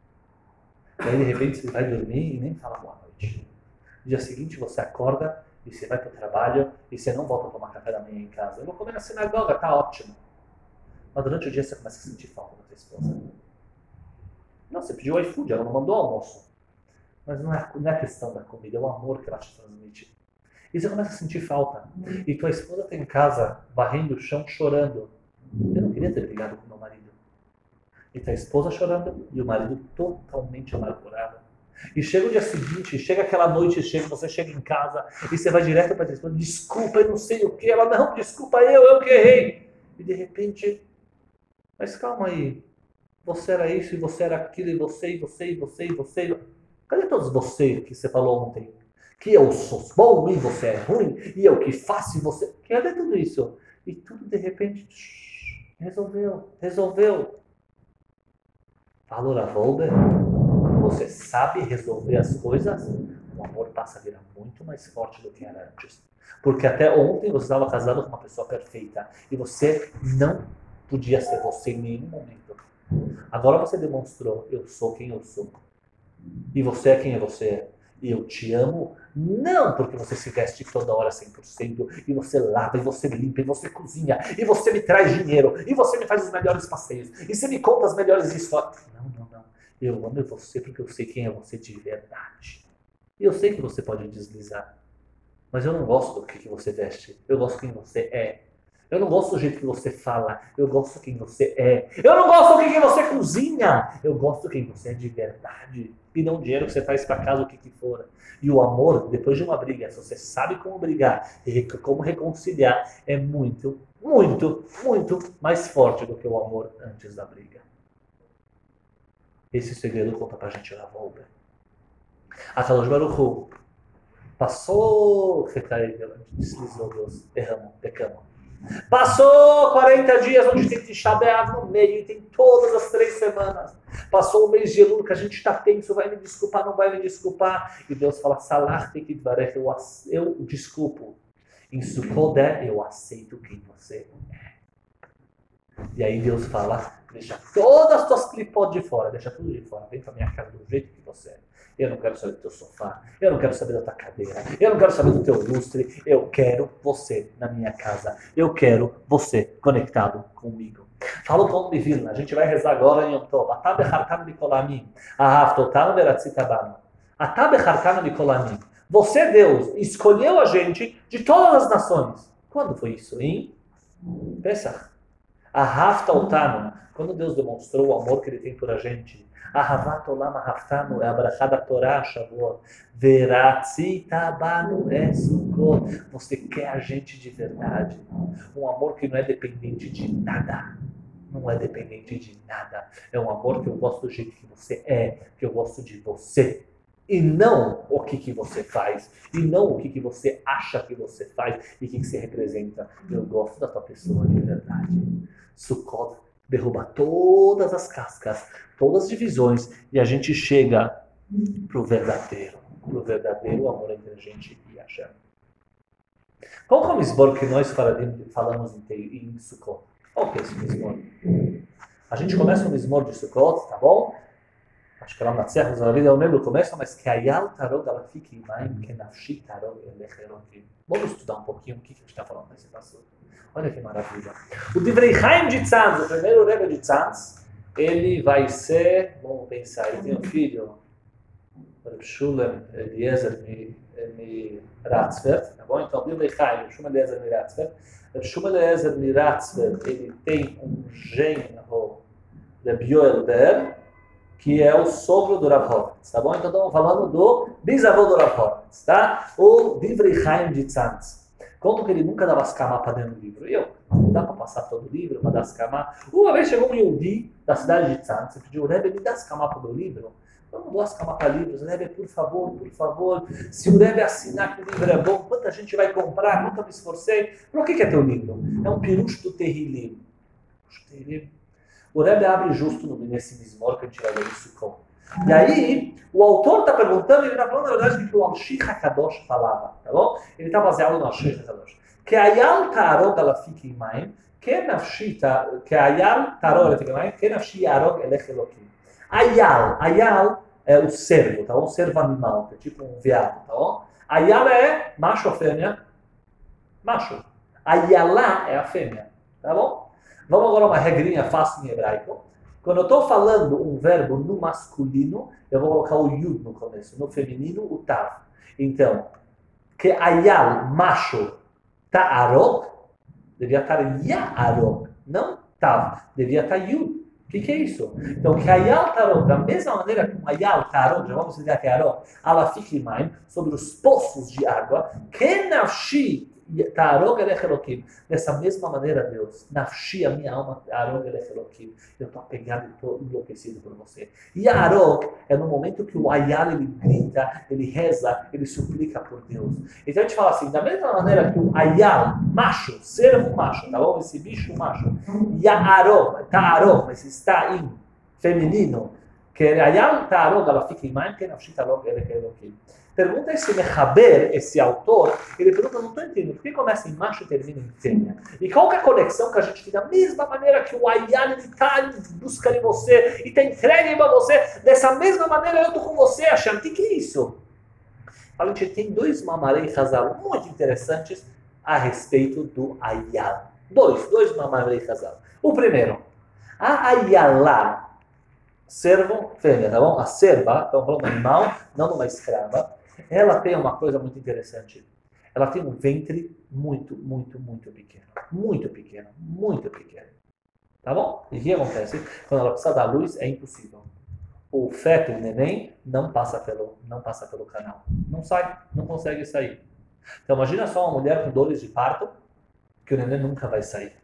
E aí de repente você vai dormir e nem fala boa noite. No dia seguinte você acorda e você vai para o trabalho e você não volta a tomar café da manhã em casa. Eu vou comer na sinagoga, tá ótimo. Mas durante o dia você começa a sentir falta da tua esposa. Não, você pediu iFood, ela não mandou almoço. Mas não é a questão da comida, é o amor que ela te transmite. E você começa a sentir falta. E tua esposa está em casa, varrendo o chão, chorando. Eu não queria ter brigado com meu marido. E tua esposa chorando e o marido totalmente amargurado. E chega o dia seguinte, chega aquela noite, você chega em casa e você vai direto para a tua esposa, desculpa, eu não sei o que. Ela, não, desculpa, eu que errei. E de repente... Mas calma aí, você era isso, e você era aquilo, e você. Cadê todos você que você falou ontem? Que eu sou bom e você é ruim, e eu que faço e você... Cadê tudo isso? E tudo de repente, resolveu. Falou na Volber, quando você sabe resolver as coisas, o amor passa a virar muito mais forte do que era antes. Porque até ontem você estava casado com uma pessoa perfeita e você não podia ser você em nenhum momento. Agora você demonstrou, eu sou quem eu sou. E você é quem você é. E eu te amo, não porque você se veste toda hora 100%, e você lava, e você limpa, e você cozinha, e você me traz dinheiro, e você me faz os melhores passeios, e você me conta as melhores histórias. Não. Eu amo você porque eu sei quem é você de verdade. E eu sei que você pode deslizar. Mas eu não gosto do que você veste. Eu gosto de quem você é. Eu não gosto do jeito que você fala. Eu gosto de quem você é. Eu não gosto do que você cozinha. Eu gosto de quem você é de verdade. E não o dinheiro que você traz para casa, o que for. E o amor, depois de uma briga, se você sabe como brigar e como reconciliar, é muito, muito, muito mais forte do que o amor antes da briga. Esse segredo conta pra gente na volta. A Kadosh Baruch Hu passou, deslizou, Deus, erramos, pecamos. Passou 40 dias onde tem Tisha B'Av no meio e tem todas as 3 semanas. Passou o mês de Elul que a gente está tenso, vai me desculpar, não vai me desculpar. E Deus fala, Salah Tekidvarech, eu desculpo. Em Sukkot eu aceito quem você é. E aí Deus fala, deixa todas as tuas clipot de fora, deixa tudo de fora, vem pra minha casa do jeito que você é. Eu não quero saber do teu sofá, eu não quero saber da tua cadeira, eu não quero saber do teu lustre, eu quero você na minha casa, eu quero você conectado comigo. Falou com o Mivilna, a gente vai rezar agora em Yom Tov. Atah bechartanu mikol ha'amim, ahavtotanu veratzit banu. Atah bechartanu mikol ha'amim. Você, Deus, escolheu a gente de todas as nações. Quando foi isso? Em Pesach. Ahavtotanu, quando Deus demonstrou o amor que Ele tem por a gente. Ahavat olam ahavtanu é a brachá da Torá, Shavuot. Veratzit banu é Sukkot. Você quer a gente de verdade. Um amor que não é dependente de nada. Não é dependente de nada. É um amor que eu gosto do jeito que você é, que eu gosto de você. E não o que você faz. E não o que você acha que você faz e o que você representa. Eu gosto da tua pessoa de verdade. Sukkot derruba todas as cascas, todas as divisões, e a gente chega pro verdadeiro amor entre a gente e a Hashem. Qual é o misbor que nós falamos em Sukkot? Qual que é esse misbor? A gente começa o misbor de Sukkot, tá bom? Acho que lá na Tzerra, na vida eu lembro o começo, mas que ayal tarog alafik imaim que nafshi tarog elecherokim. Vamos estudar um pouquinho o que a gente está falando nesse assunto. Olha que maravilha. O Divrei Chaim de Tzanz, o primeiro Rebbe de Tzanz, ele vai ser, vamos pensar, ele tem um filho, Reb Shulem Eliezer Miratzvert, tá bom? Então, Divrei Chaim, Reb Shulem Eliezer Miratzvert. Reb Shulem Eliezer Miratzvert, ele tem um genro, Reb Yoel Ber, que é o sogro do Rav Horowitz, tá bom? Então estamos falando do bisavô do Rav Horowitz, tá? O Divrei Chaim de Tzanz. Conto que ele nunca dava escamá para dentro do livro. Dá para passar todo o livro, para dar escamá. Uma vez chegou um Yehudi da cidade de Tzanz e pediu, Rebbe, me dá escamá para o meu livro? Eu não dou escamá para livros. Rebbe, por favor, se o Rebbe assinar que o livro é bom, quanta gente vai comprar, quanto eu me esforcei. Por que é teu livro? É um pirush do Terrilim. O Rebbe abre justo nesse mismor que a gente vai ler isso com. E aí, o autor está perguntando, ele está falando, na verdade, que o Al-Shich HaKadosh falava, tá bom? Ele está baseado no Al-Shich HaKadosh. Que ayal tarog alafik imaim, que nafshi yarog elech elokim. Ayal é o servo, tá bom? Servo animal, que é tipo um veado, tá bom? Ayal é macho ou fêmea? Macho. Ayalá é a fêmea, tá bom? Vamos agora a uma regrinha fácil em hebraico. Quando eu estou falando um verbo no masculino, eu vou colocar o yud no começo. No feminino, o tav. Então, que ayal, macho, ta'arog, devia estar ya'arog, não tav, devia estar yud. O que é isso? Então, que ayal ta'arog, da mesma maneira que um ayal ta'arog, já vamos explicar que é arog, alafik imaim, sobre os poços de água, que nafshi, Ta'arog elech Elokim. Dessa mesma maneira, Deus, nafshi, a minha alma, Ta'arog elech Elokim. Eu estou apegado e estou enlouquecido por você. E Ta'arog é no momento que o Ayal, ele grita, ele reza, ele suplica por Deus. Então a gente fala assim, da mesma maneira que o Ayal, macho, servo macho, tá bom? Esse bicho macho. Ya'arog, Ta'arog, mas está em feminino. Que Ayal Ta'arog, ela fica em mãe, que nafshi Ta'arog elech Elokim. Pergunta esse Mechaber, esse autor, ele pergunta, não estou entendendo, por que começa em macho e termina em fêmea? E qual que é a conexão que a gente tem da mesma maneira que o Ayal está em busca de você e está entregue para você, dessa mesma maneira eu estou com você, Hashem. O que é isso? A gente tem dois mamarei Hazal muito interessantes a respeito do Ayal. Dois mamarei Hazal. O primeiro, a Ayalá, servo, fêmea, tá bom? A serva, estamos falando de um animal, não de uma escrava, ela tem uma coisa muito interessante. Ela tem um ventre muito pequeno. Muito pequeno, muito pequeno. Tá bom? E o que acontece? Quando ela precisa dar luz, é impossível. O feto, o neném, não passa pelo canal. Não sai, não consegue sair. Então imagina só uma mulher com dores de parto, que o neném nunca vai sair.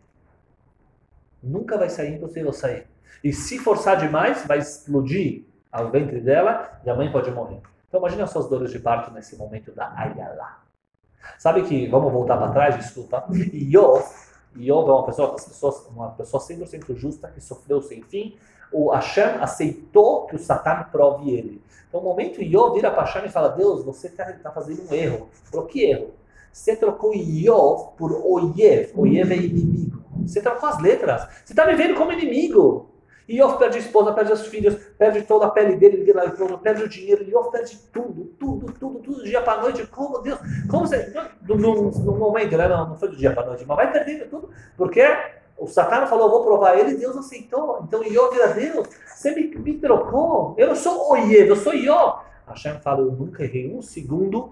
Nunca vai sair, impossível sair. E se forçar demais, vai explodir o ventre dela e a mãe pode morrer. Então imagina só as dores de parto nesse momento da Ayalá. Sabe que, vamos voltar para trás, desculpa, Iov é uma pessoa 100% justa que sofreu sem fim. O Hashem aceitou que o Satan prove ele. Então, no momento Iov vira para Hashem e fala, Deus, você está fazendo um erro. Por que erro? Você trocou Iov por Oyev. Oyev é inimigo. Você trocou as letras. Você está me vendo como inimigo. Iov perde a esposa, perde os filhos, perde toda a pele dele, perde o dinheiro. Iov perde tudo, do dia para a noite. Como Deus, como você... No momento, né? Não foi do dia para a noite, mas vai perdendo tudo. Porque o Satan falou, vou provar ele, e Deus aceitou. Então Iov vira Deus, você me trocou. Eu não sou Oyev, eu sou Iov. Hashem fala, eu nunca errei um segundo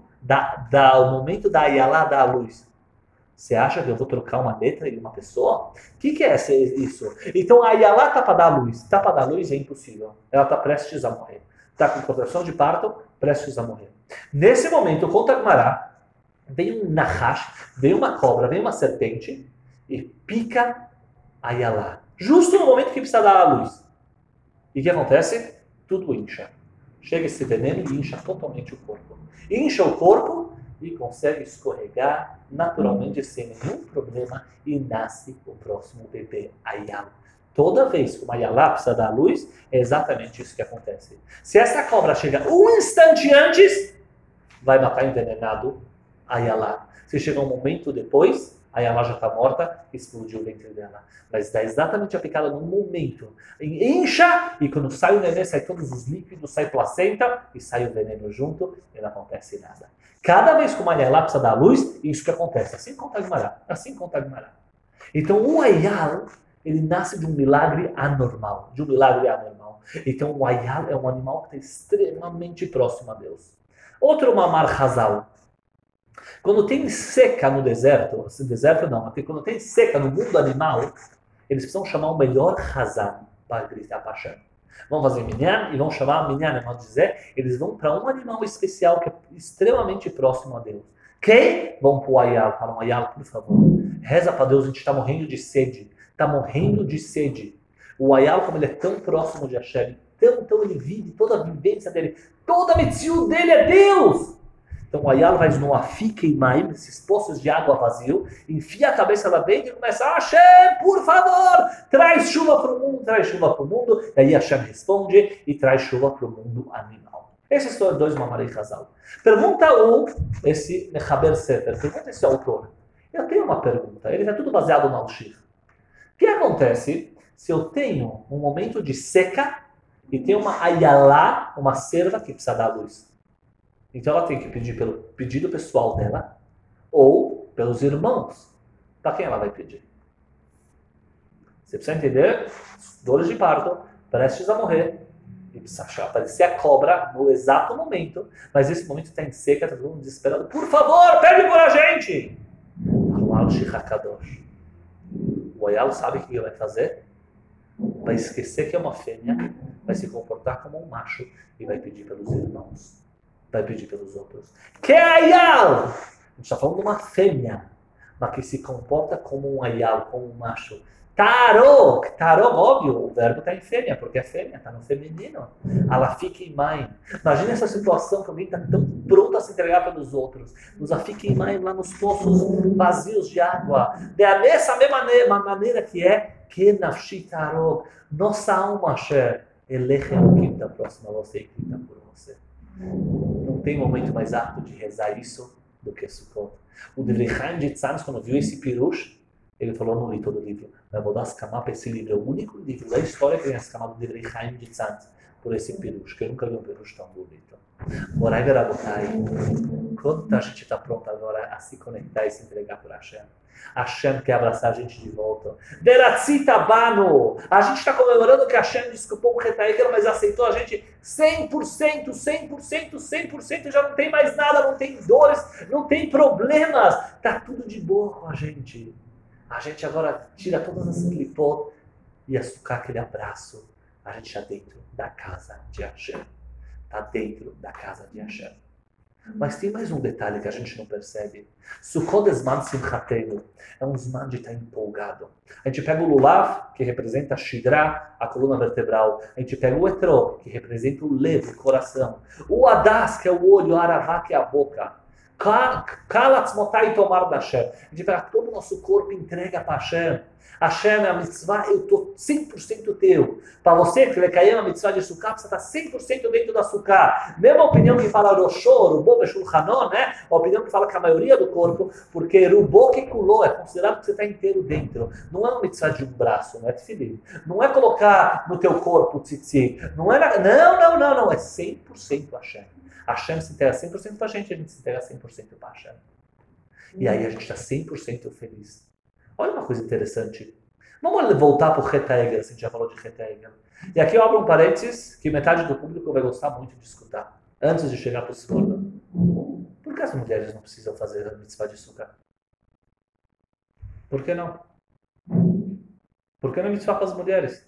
o momento da Ayalá dar a luz. Você acha que eu vou trocar uma letra e uma pessoa? O que é isso? Então a Ayalá está para dar luz. Está para dar luz é impossível. Ela está prestes a morrer. Está com contração de parto, prestes a morrer. Nesse momento, conta Gmará, vem um Nahash, vem uma cobra, vem uma serpente e pica a Ayalá. Justo no momento que precisa dar a luz. E o que acontece? Tudo incha. Chega esse veneno e incha totalmente o corpo. Incha o corpo e consegue escorregar naturalmente sem nenhum problema e nasce o próximo bebê Ayal. Toda vez que uma Ayalá precisa dar luz, é exatamente isso que acontece. Se essa cobra chega um instante antes, vai matar envenenado a Ayalá. Se chegar um momento depois, a Ayalá já está morta, explodiu o ventre dela. Mas dá exatamente a picada no momento. Incha, e quando sai o neném, sai todos os líquidos, sai placenta, e sai o veneno junto, e não acontece nada. Cada vez que uma Ayalá precisa dar luz, isso que acontece. Assim conta Gmará. Então o Ayal, ele nasce de um milagre anormal. Então o Ayal é um animal que está extremamente próximo a Deus. Outro mamar Hazal. Quando tem seca no deserto não, quando tem seca no mundo animal, eles precisam chamar o melhor Hazan para gritar para Hashem. Vão fazer minyan e vão chamar minyan, vão dizer, eles vão para um animal especial que é extremamente próximo a Deus. Quem? Vão para o Ayal, falam, Ayal, por favor, reza para Deus, a gente está morrendo de sede. O Ayal, como ele é tão próximo de Hashem, tão ele vive, toda a vivência dele, toda a metziut dele é Deus. Então o Ayal vai no Afik Maim, esses poços de água vazio, enfia a cabeça lá dentro e começa, Hashem, por favor, traz chuva para o mundo, e aí Hashem responde e traz chuva para o mundo animal. Esses são dois mamarei Hazal. Pergunta esse Mechaber Sefer, pergunta esse autor. Eu tenho uma pergunta, ele está tudo baseado no Al-Shir. O que acontece se eu tenho um momento de seca e tem uma Ayalá, uma serva que precisa dar luz? Então ela tem que pedir pelo pedido pessoal dela ou pelos irmãos. Para quem ela vai pedir? Você precisa entender, dores de parto, prestes a morrer, e precisa aparecer a cobra no exato momento, mas esse momento está em seca, está todo mundo desesperado. Por favor, pede por a gente! O Ayal sabe o que ele vai fazer? Vai esquecer que é uma fêmea, vai se comportar como um macho e vai pedir pelos irmãos. Vai pedir pelos outros. Que é Ayal? A gente está falando de uma fêmea, mas que se comporta como um Ayal, como um macho. Tarok, óbvio, o verbo está em fêmea, porque é fêmea, está no feminino. Ela fica em mãe. Imagina essa situação que alguém está tão pronto a se entregar pelos outros. Nos fica em mãe lá nos poços vazios de água. Dessa mesma maneira que nafshi tarok, nossa alma, Asher, Elechem, que está próximo a você e que está por você. Não tem momento mais apto de rezar isso do que Sukkot. O Divrei Chaim de Tzanz, quando viu esse pirush, ele falou, não li todo o livro, mas vou dar escamar para esse livro. É o único livro da história que tem escamado do Divrei Chaim de Tzanz por esse pirush, que eu nunca vi um pirush tão bonito. Morai Verabotai, quando a gente está pronto agora a se conectar e se entregar para Hashem? Hashem quer abraçar a gente de volta. Beratzita Bano! A gente está comemorando que Hashem desculpou o Retaíger, mas aceitou a gente 100%, 100%, 100%. Já não tem mais nada, não tem dores, não tem problemas. Está tudo de boa com a gente. A gente agora tira todas as clipot e açúcar aquele abraço. A gente está dentro da casa de Hashem. Está dentro da casa de Hashem. Mas tem mais um detalhe que a gente não percebe. Sukkot Zman Simchatenu é um Zman de estar empolgado. A gente pega o Lulav, que representa a Shidra, a coluna vertebral. A gente pega o Etrog, que representa o Lev, o coração. O Adas, que é o olho, o Aravá, que é a boca. Kalatz Motai Tomar da Hashem. A gente pega todo o nosso corpo e entrega para Hashem. Hashem é a mitzvah, eu estou 100% teu. Para você, que vai cair uma mitzvah de sukkah, você está 100% dentro da sukkah. Mesma opinião que fala Roshor, Rubo, Beshulchanon, né? A opinião que fala que a maioria do corpo, porque Rubo que culou, é considerado que você está inteiro dentro. Não é uma mitzvah de um braço, não é tefilim. Não é colocar no teu corpo tzitzi. Não é não. É 100% Hashem. Hashem se integra 100% para a gente se integra 100% para Hashem. E aí a gente está 100% feliz. Olha uma coisa interessante. Vamos voltar para o Retaíger, se a gente já falou de Retaíger. E aqui eu abro um parênteses que metade do público vai gostar muito de escutar. Antes de chegar para o Sforno. Por que as mulheres não precisam fazer a mitzvah de sukkah? Por que não? Por que não mitzvah para as mulheres?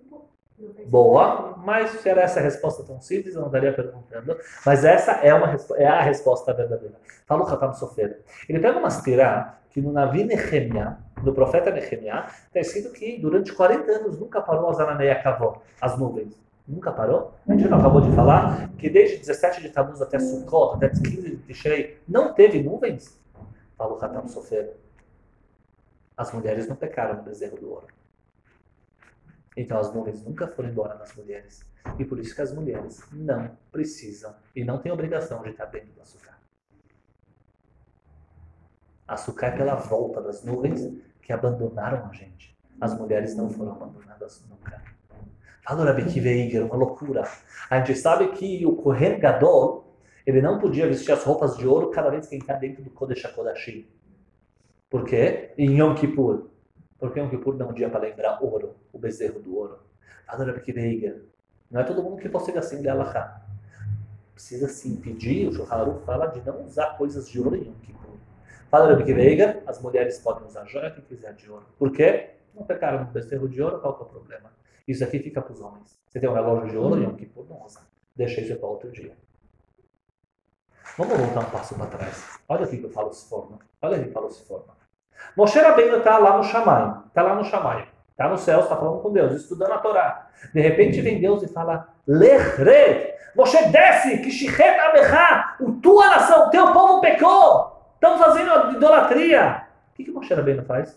Boa, mas se era essa a resposta tão simples, eu não estaria perguntando. Mas essa é a resposta verdadeira. Fala o Hatam Sofer. Ele pega uma aspirá que no Navi Nehemiah, do profeta Nehemiah, está escrito que durante 40 anos nunca parou as Ananeia Kavó, as nuvens. Nunca parou? A gente não acabou de falar que desde 17 de Tammuz até Sukkot, até 15 de Tishrei, não teve nuvens? Fala o Hatam Sofer. As mulheres não pecaram no bezerro do ouro. Então as nuvens nunca foram embora nas mulheres. E por isso que as mulheres não precisam e não têm obrigação de estar dentro do açúcar. Açúcar é pela volta das nuvens que abandonaram a gente. As mulheres não foram abandonadas nunca. Fala Rabi Akiva Eiger, uma loucura. A gente sabe que o Kohen Gadol, ele não podia vestir as roupas de ouro cada vez que ele está dentro do Kodesh HaKodashim. Por quê? Em Yom Kippur. Porque Yom Kippur não é um dia para lembrar ouro, o bezerro do ouro. Fala Rabi Akiva Eiger. Não é todo mundo que possui assim de Halachá. Precisa se impedir, o Shulchan Aruch fala de não usar coisas de ouro em Yom Kippur. Fala Rabi Akiva Eiger, as mulheres podem usar joia que quiser de ouro. Por quê? Não pecaram no bezerro de ouro, qual que é o problema? Isso aqui fica para os homens. Você tem um relógio de ouro em Yom Kippur, não usa. Deixa isso para outro dia. Vamos voltar um passo para trás. Olha aqui que eu falo se forma. Olha aqui que eu falo se forma. Moshe Rabbeinu está lá no Shamayim. Está lá no Shamayim. Está no céu, está falando com Deus, estudando a Torá. De repente vem Deus e fala, Lech red. Moshe desce, que shichet amecha. Tua nação, teu povo pecou. Estão fazendo idolatria. O que Moshe Rabbeinu faz?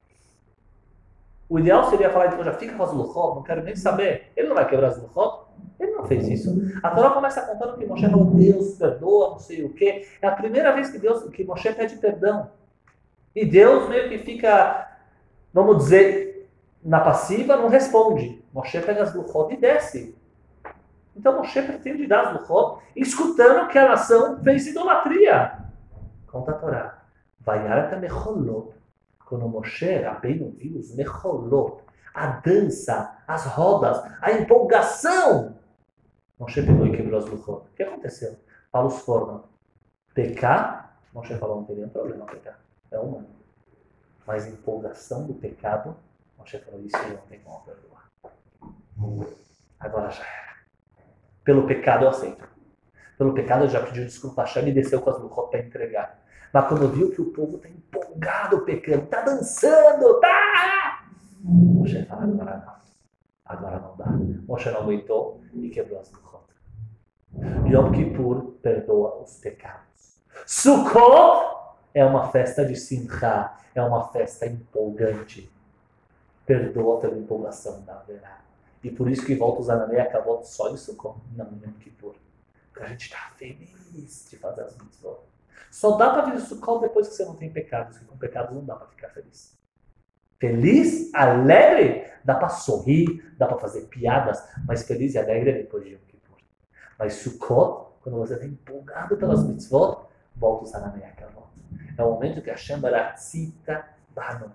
O ideal seria falar, então já fica com as luchot, não quero nem saber. Ele não vai quebrar as luchot. Ele não fez isso. A Torá começa contando que Moshe falou, Deus perdoa, não sei o quê. É a primeira vez que Moshe pede perdão. E Deus meio que fica, vamos dizer, na passiva, não responde. Moshe pega as luchot e desce. Então Moshe pretende dar as luchot, escutando que a nação fez idolatria. Conta a Torá. Vayarata mecholot. Quando Moshe Rabbeinu viu os mecholot, a dança, as rodas, a empolgação, Moshe pegou e quebrou as luchot. O que aconteceu? Paulo se forma. Pecar, Moshe falou, não tem nenhum problema pecar. É humano. Mas a empolgação do pecado, Moshe falou, isso não tem como perdoar. Agora já era. Pelo pecado eu aceito. Pelo pecado eu já pedi desculpa a Hashem e desceu com as luchot para entregar. Mas quando viu que o povo está empolgado pecando, está dançando, tá! Moshe fala, agora não. Agora não dá. Moshe não aguentou e quebrou as luchot. Yom Kippur perdoa os pecados. Sukkot é uma festa de simcha, é uma festa empolgante. Perdoa pela empolgação da verá. E por isso que volta os Ananeia Kavot só em Sukkot, não em Yom Kippur. Porque a gente está feliz de fazer as mitzvot. Só dá para vir Sukkot depois que você não tem pecados, porque com pecados não dá para ficar feliz. Feliz, alegre, dá para sorrir, dá para fazer piadas, mas feliz e alegre é depois de Yom Kippur. Mas Sukkot, quando você está empolgado pelas mitzvot, volta a usar a meia kavod. É o momento que Hashem baratzita bano.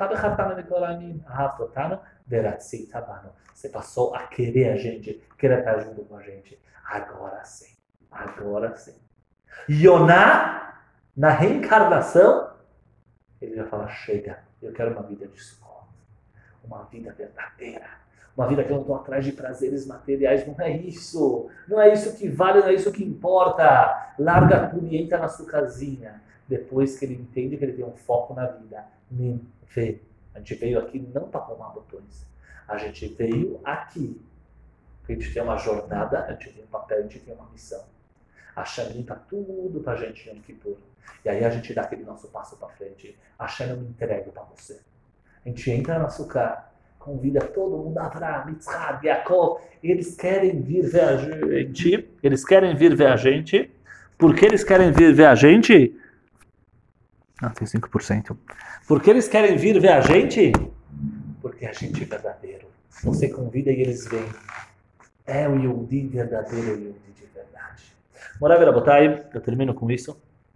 Você passou a querer a gente, querer estar junto com a gente. Agora sim. Agora sim. Yoná, na reencarnação, ele já fala, chega, eu quero uma vida de Sukkot. Uma vida verdadeira. Uma vida que eu não estou atrás de prazeres materiais. Não é isso. Não é isso que vale, não é isso que importa. Larga tudo e entra na sua casinha. Depois que ele entende que ele tem um foco na vida. Nem vê. A gente veio aqui não para arrumar botões. A gente veio aqui. Porque a gente tem uma jornada, a gente tem um papel, a gente tem uma missão. A Hashem limpa tudo para a gente em Yom Kippur. E aí a gente dá aquele nosso passo para frente. A Hashem eu me entrego para você. A gente entra na Sukkah, convida todo mundo, Avraham, Yitzhak, Yaakov. Eles querem vir ver a gente. Eles querem vir ver a gente. Por que eles querem vir ver a gente? Tem 5%. Por que eles querem vir ver a gente? Porque a gente é verdadeiro. Você convida e eles vêm. É o Yehudi verdadeiro, é o Yehudi de verdade. Morav Rabotai, eu termino com isso.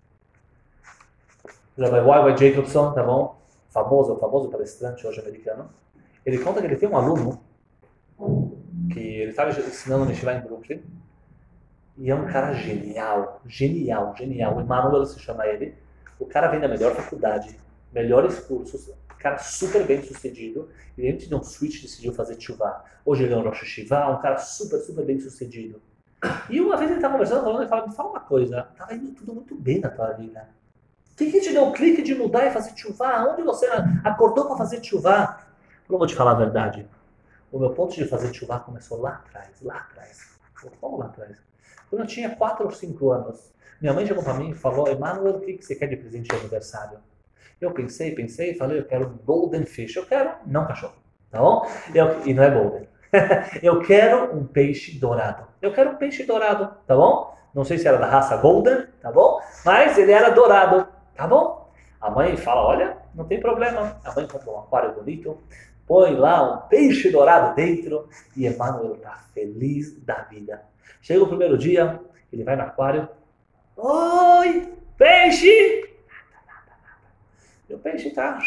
Rabbi Y. Jacobson, tá bom? Famoso palestrante hoje americano. Ele conta que ele tem um aluno que ele estava ensinando no Yeshiva em Brooklyn. E é um cara genial. O Emmanuel se chama ele. O cara vem da melhor faculdade, melhores cursos, cara super bem sucedido. E antes de um switch decidiu fazer tshuva. Hoje ele é um Rosh Yeshiva, um cara super bem sucedido. E uma vez ele estava conversando com ele, me fala uma coisa, estava indo tudo muito bem na tua vida. O que te deu o clique de mudar e fazer tshuva? Onde você acordou para fazer tshuva? Eu vou te falar a verdade. O meu ponto de fazer tshuva começou lá atrás. Vamos lá atrás. Quando eu tinha 4 ou 5 anos, minha mãe chegou para mim e falou, Emmanuel, o que você quer de presente de aniversário? Eu pensei e falei, eu quero golden fish. Eu quero, não cachorro, tá bom? E não é golden. Eu quero um peixe dourado. Tá bom? Não sei se era da raça golden, tá bom? Mas ele era dourado, tá bom? A mãe fala, olha, não tem problema. A mãe comprou um aquário bonito, põe lá um peixe dourado dentro e Emmanuel está feliz da vida. Chega o primeiro dia, ele vai no aquário. Oi, peixe! Nada. E o peixe tá...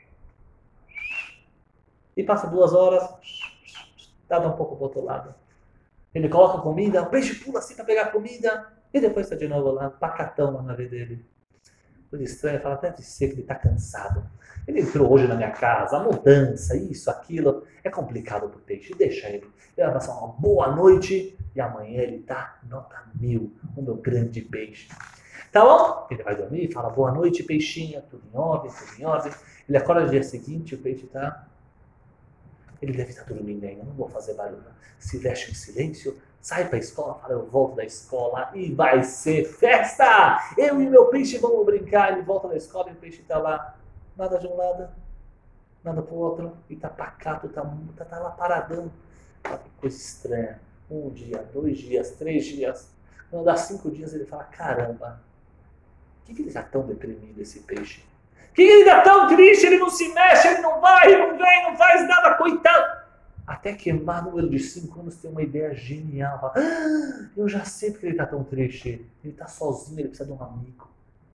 E passa 2 horas, dá um pouco pro outro lado. Ele coloca comida, o peixe pula assim para pegar comida, e depois está de novo lá, pacatão lá na nave dele. Coisa estranha, fala, deve ser que ele está cansado. Ele entrou hoje na minha casa, a mudança, isso, aquilo, é complicado pro peixe, deixa ele. Ele vai passar uma boa noite, e amanhã ele tá nota 1000, o meu grande peixe. Tá bom? Ele vai dormir, fala, boa noite, peixinho, tudo em ordem. Ele acorda no dia seguinte, o peixe tá... Ele deve estar dormindo ainda, não vou fazer barulho. Se veste em silêncio, sai para a escola, fala, eu volto da escola e vai ser festa! Eu e meu peixe vamos brincar. Ele volta da escola e o peixe está lá, nada de um lado, nada para o outro, e está pacato, tá lá paradão. Que coisa estranha. 1 dia, 2 dias, 3 dias. Quando dá 5 dias, ele fala, caramba, por que ele está tão deprimido, esse peixe? Por que ele está tão triste? Ele não se mexe, ele não vai, não vem, não faz nada, coitado. Até que Emmanuel, de 5 anos, tem uma ideia genial. Fala, eu já sei porque ele está tão triste. Ele está sozinho, ele precisa de um amigo.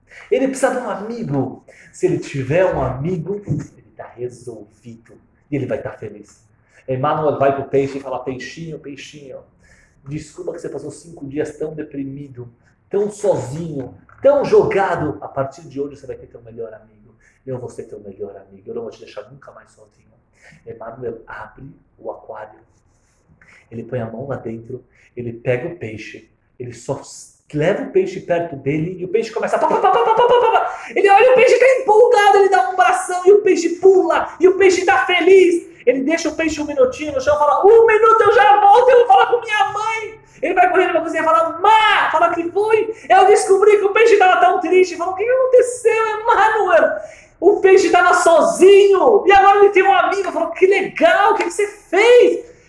Se ele tiver um amigo, ele está resolvido. E ele vai estar feliz. Emmanuel vai para o peixe e fala, peixinho, desculpa que você passou 5 dias tão deprimido, tão sozinho, tão jogado. A partir de hoje você vai ter teu melhor amigo. Eu vou ser teu melhor amigo. Eu não vou te deixar nunca mais sozinho. Emmanuel abre o aquário. Ele põe a mão lá dentro. Ele pega o peixe. Ele só leva o peixe perto dele e o peixe começa a... Ele olha, o peixe está empolgado. Ele dá um abração e o peixe pula. E o peixe está feliz. Ele deixa o peixe 1 minutinho no chão e fala, 1 minuto eu já volto. Eu vou falar com minha mãe. Ele vai correndo pra cozinha e fala, Má, fala que foi. Eu descobri que o peixe estava tão triste. Fala, o que aconteceu, Emmanuel? O peixe estava sozinho. E agora ele tem um amigo. Falou, que legal, o que você fez?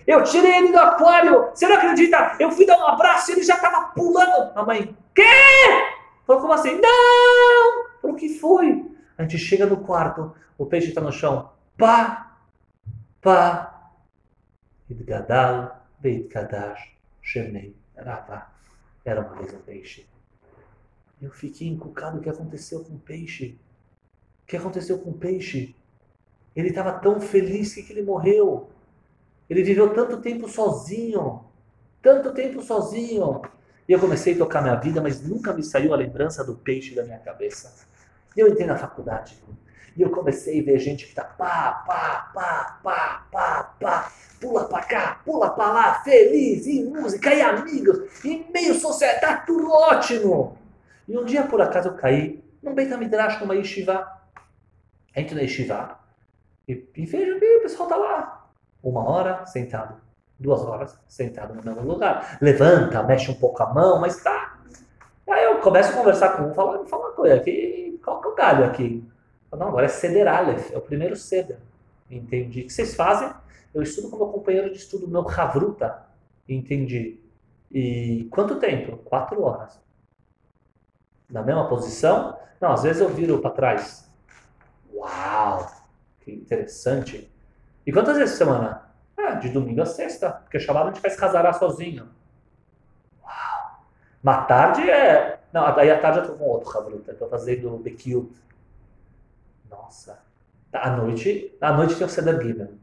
Eu tirei ele do aquário. Você não acredita? Eu fui dar um abraço e ele já estava pulando. A mãe, quê? Falou, como assim? Não! Falou, o que foi? A gente chega no quarto, o peixe está no chão. Pá, pá. Idgadal, Beitgadash, Shemei, Rava. Era uma vez um peixe. Eu fiquei encucado. O que aconteceu com o peixe? O que aconteceu com o peixe? Ele estava tão feliz que ele morreu. Ele viveu tanto tempo sozinho. Tanto tempo sozinho. E eu comecei a tocar minha vida, mas nunca me saiu a lembrança do peixe da minha cabeça. E eu entrei na faculdade. E eu comecei a ver gente que tá pá, pá, pá, pá, pá, pá. Pula pra cá, pula pra lá, feliz, e música, e amigos, e meio sociedade, tá tudo ótimo. E um dia, por acaso, eu caí num Beit HaMidrash, numa yeshiva. Entro na yeshiva e vejo que o pessoal tá lá. 1 hora sentado, 2 horas sentado no mesmo lugar. Levanta, mexe um pouco a mão, mas tá. Aí eu começo a conversar com um, fala uma coisa aqui, qual que é o galho aqui? Não, agora é Seder Aleph, é o primeiro Seder. Entendi. O que vocês fazem? Eu estudo com meu companheiro de estudo, meu Havruta. Entendi. E quanto tempo? 4 horas. Na mesma posição? Não, às vezes eu viro para trás. Uau! Que interessante. E quantas vezes por semana? De domingo a sexta. Porque chamado a gente faz casará sozinho. Uau! Mas tarde é... Não, daí à tarde eu tô com outro Havruta. Estou fazendo Bekiut. Nossa. À noite tem o Seder Given.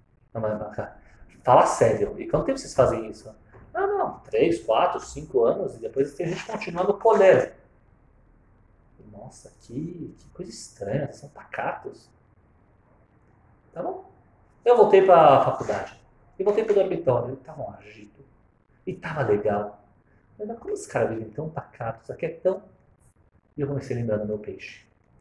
Fala sério. E quanto tempo vocês fazem isso? Não. 3, 4, 5 anos. E depois tem gente continuando o poler. Nossa, que coisa estranha. São pacatos. Tá bom. Eu voltei para a faculdade. E voltei para o dormitório. Tava um agito. E tava legal. Mas como os caras vivem tão pacatos? Isso aqui é tão... E eu comecei a lembrar do meu peixe.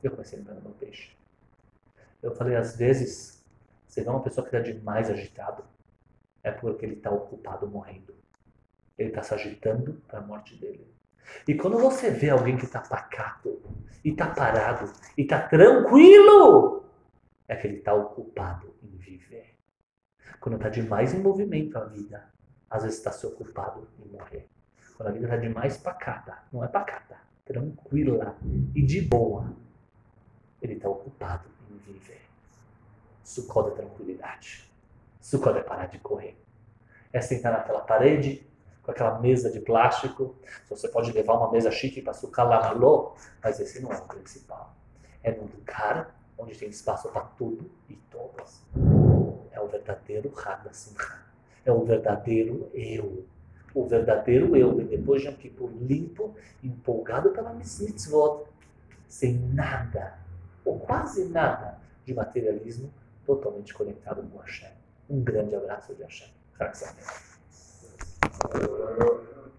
Eu falei, às vezes, você vê uma pessoa que está demais agitado, é porque ele está ocupado morrendo. Ele está se agitando para a morte dele. E quando você vê alguém que está pacato, e está parado, e está tranquilo, é que ele está ocupado em viver. Quando está demais em movimento a vida, às vezes está se ocupado em morrer. Quando a vida está demais pacata, não é pacata, tranquila e de boa, ele está ocupado em viver. Sukkot é tranquilidade. Sukkot é parar de correr. É sentar naquela parede, com aquela mesa de plástico. Você pode levar uma mesa chique para sucar lá no lô, mas esse não é o principal. É num lugar onde tem espaço para tudo e todos. É o verdadeiro Hag Simcha. É o verdadeiro eu. O verdadeiro eu. E depois de um Kippur limpo, empolgado pela mitzvot, sem nada, ou quase nada, de materialismo, totalmente conectado com Hashem. Um grande abraço de Hashem.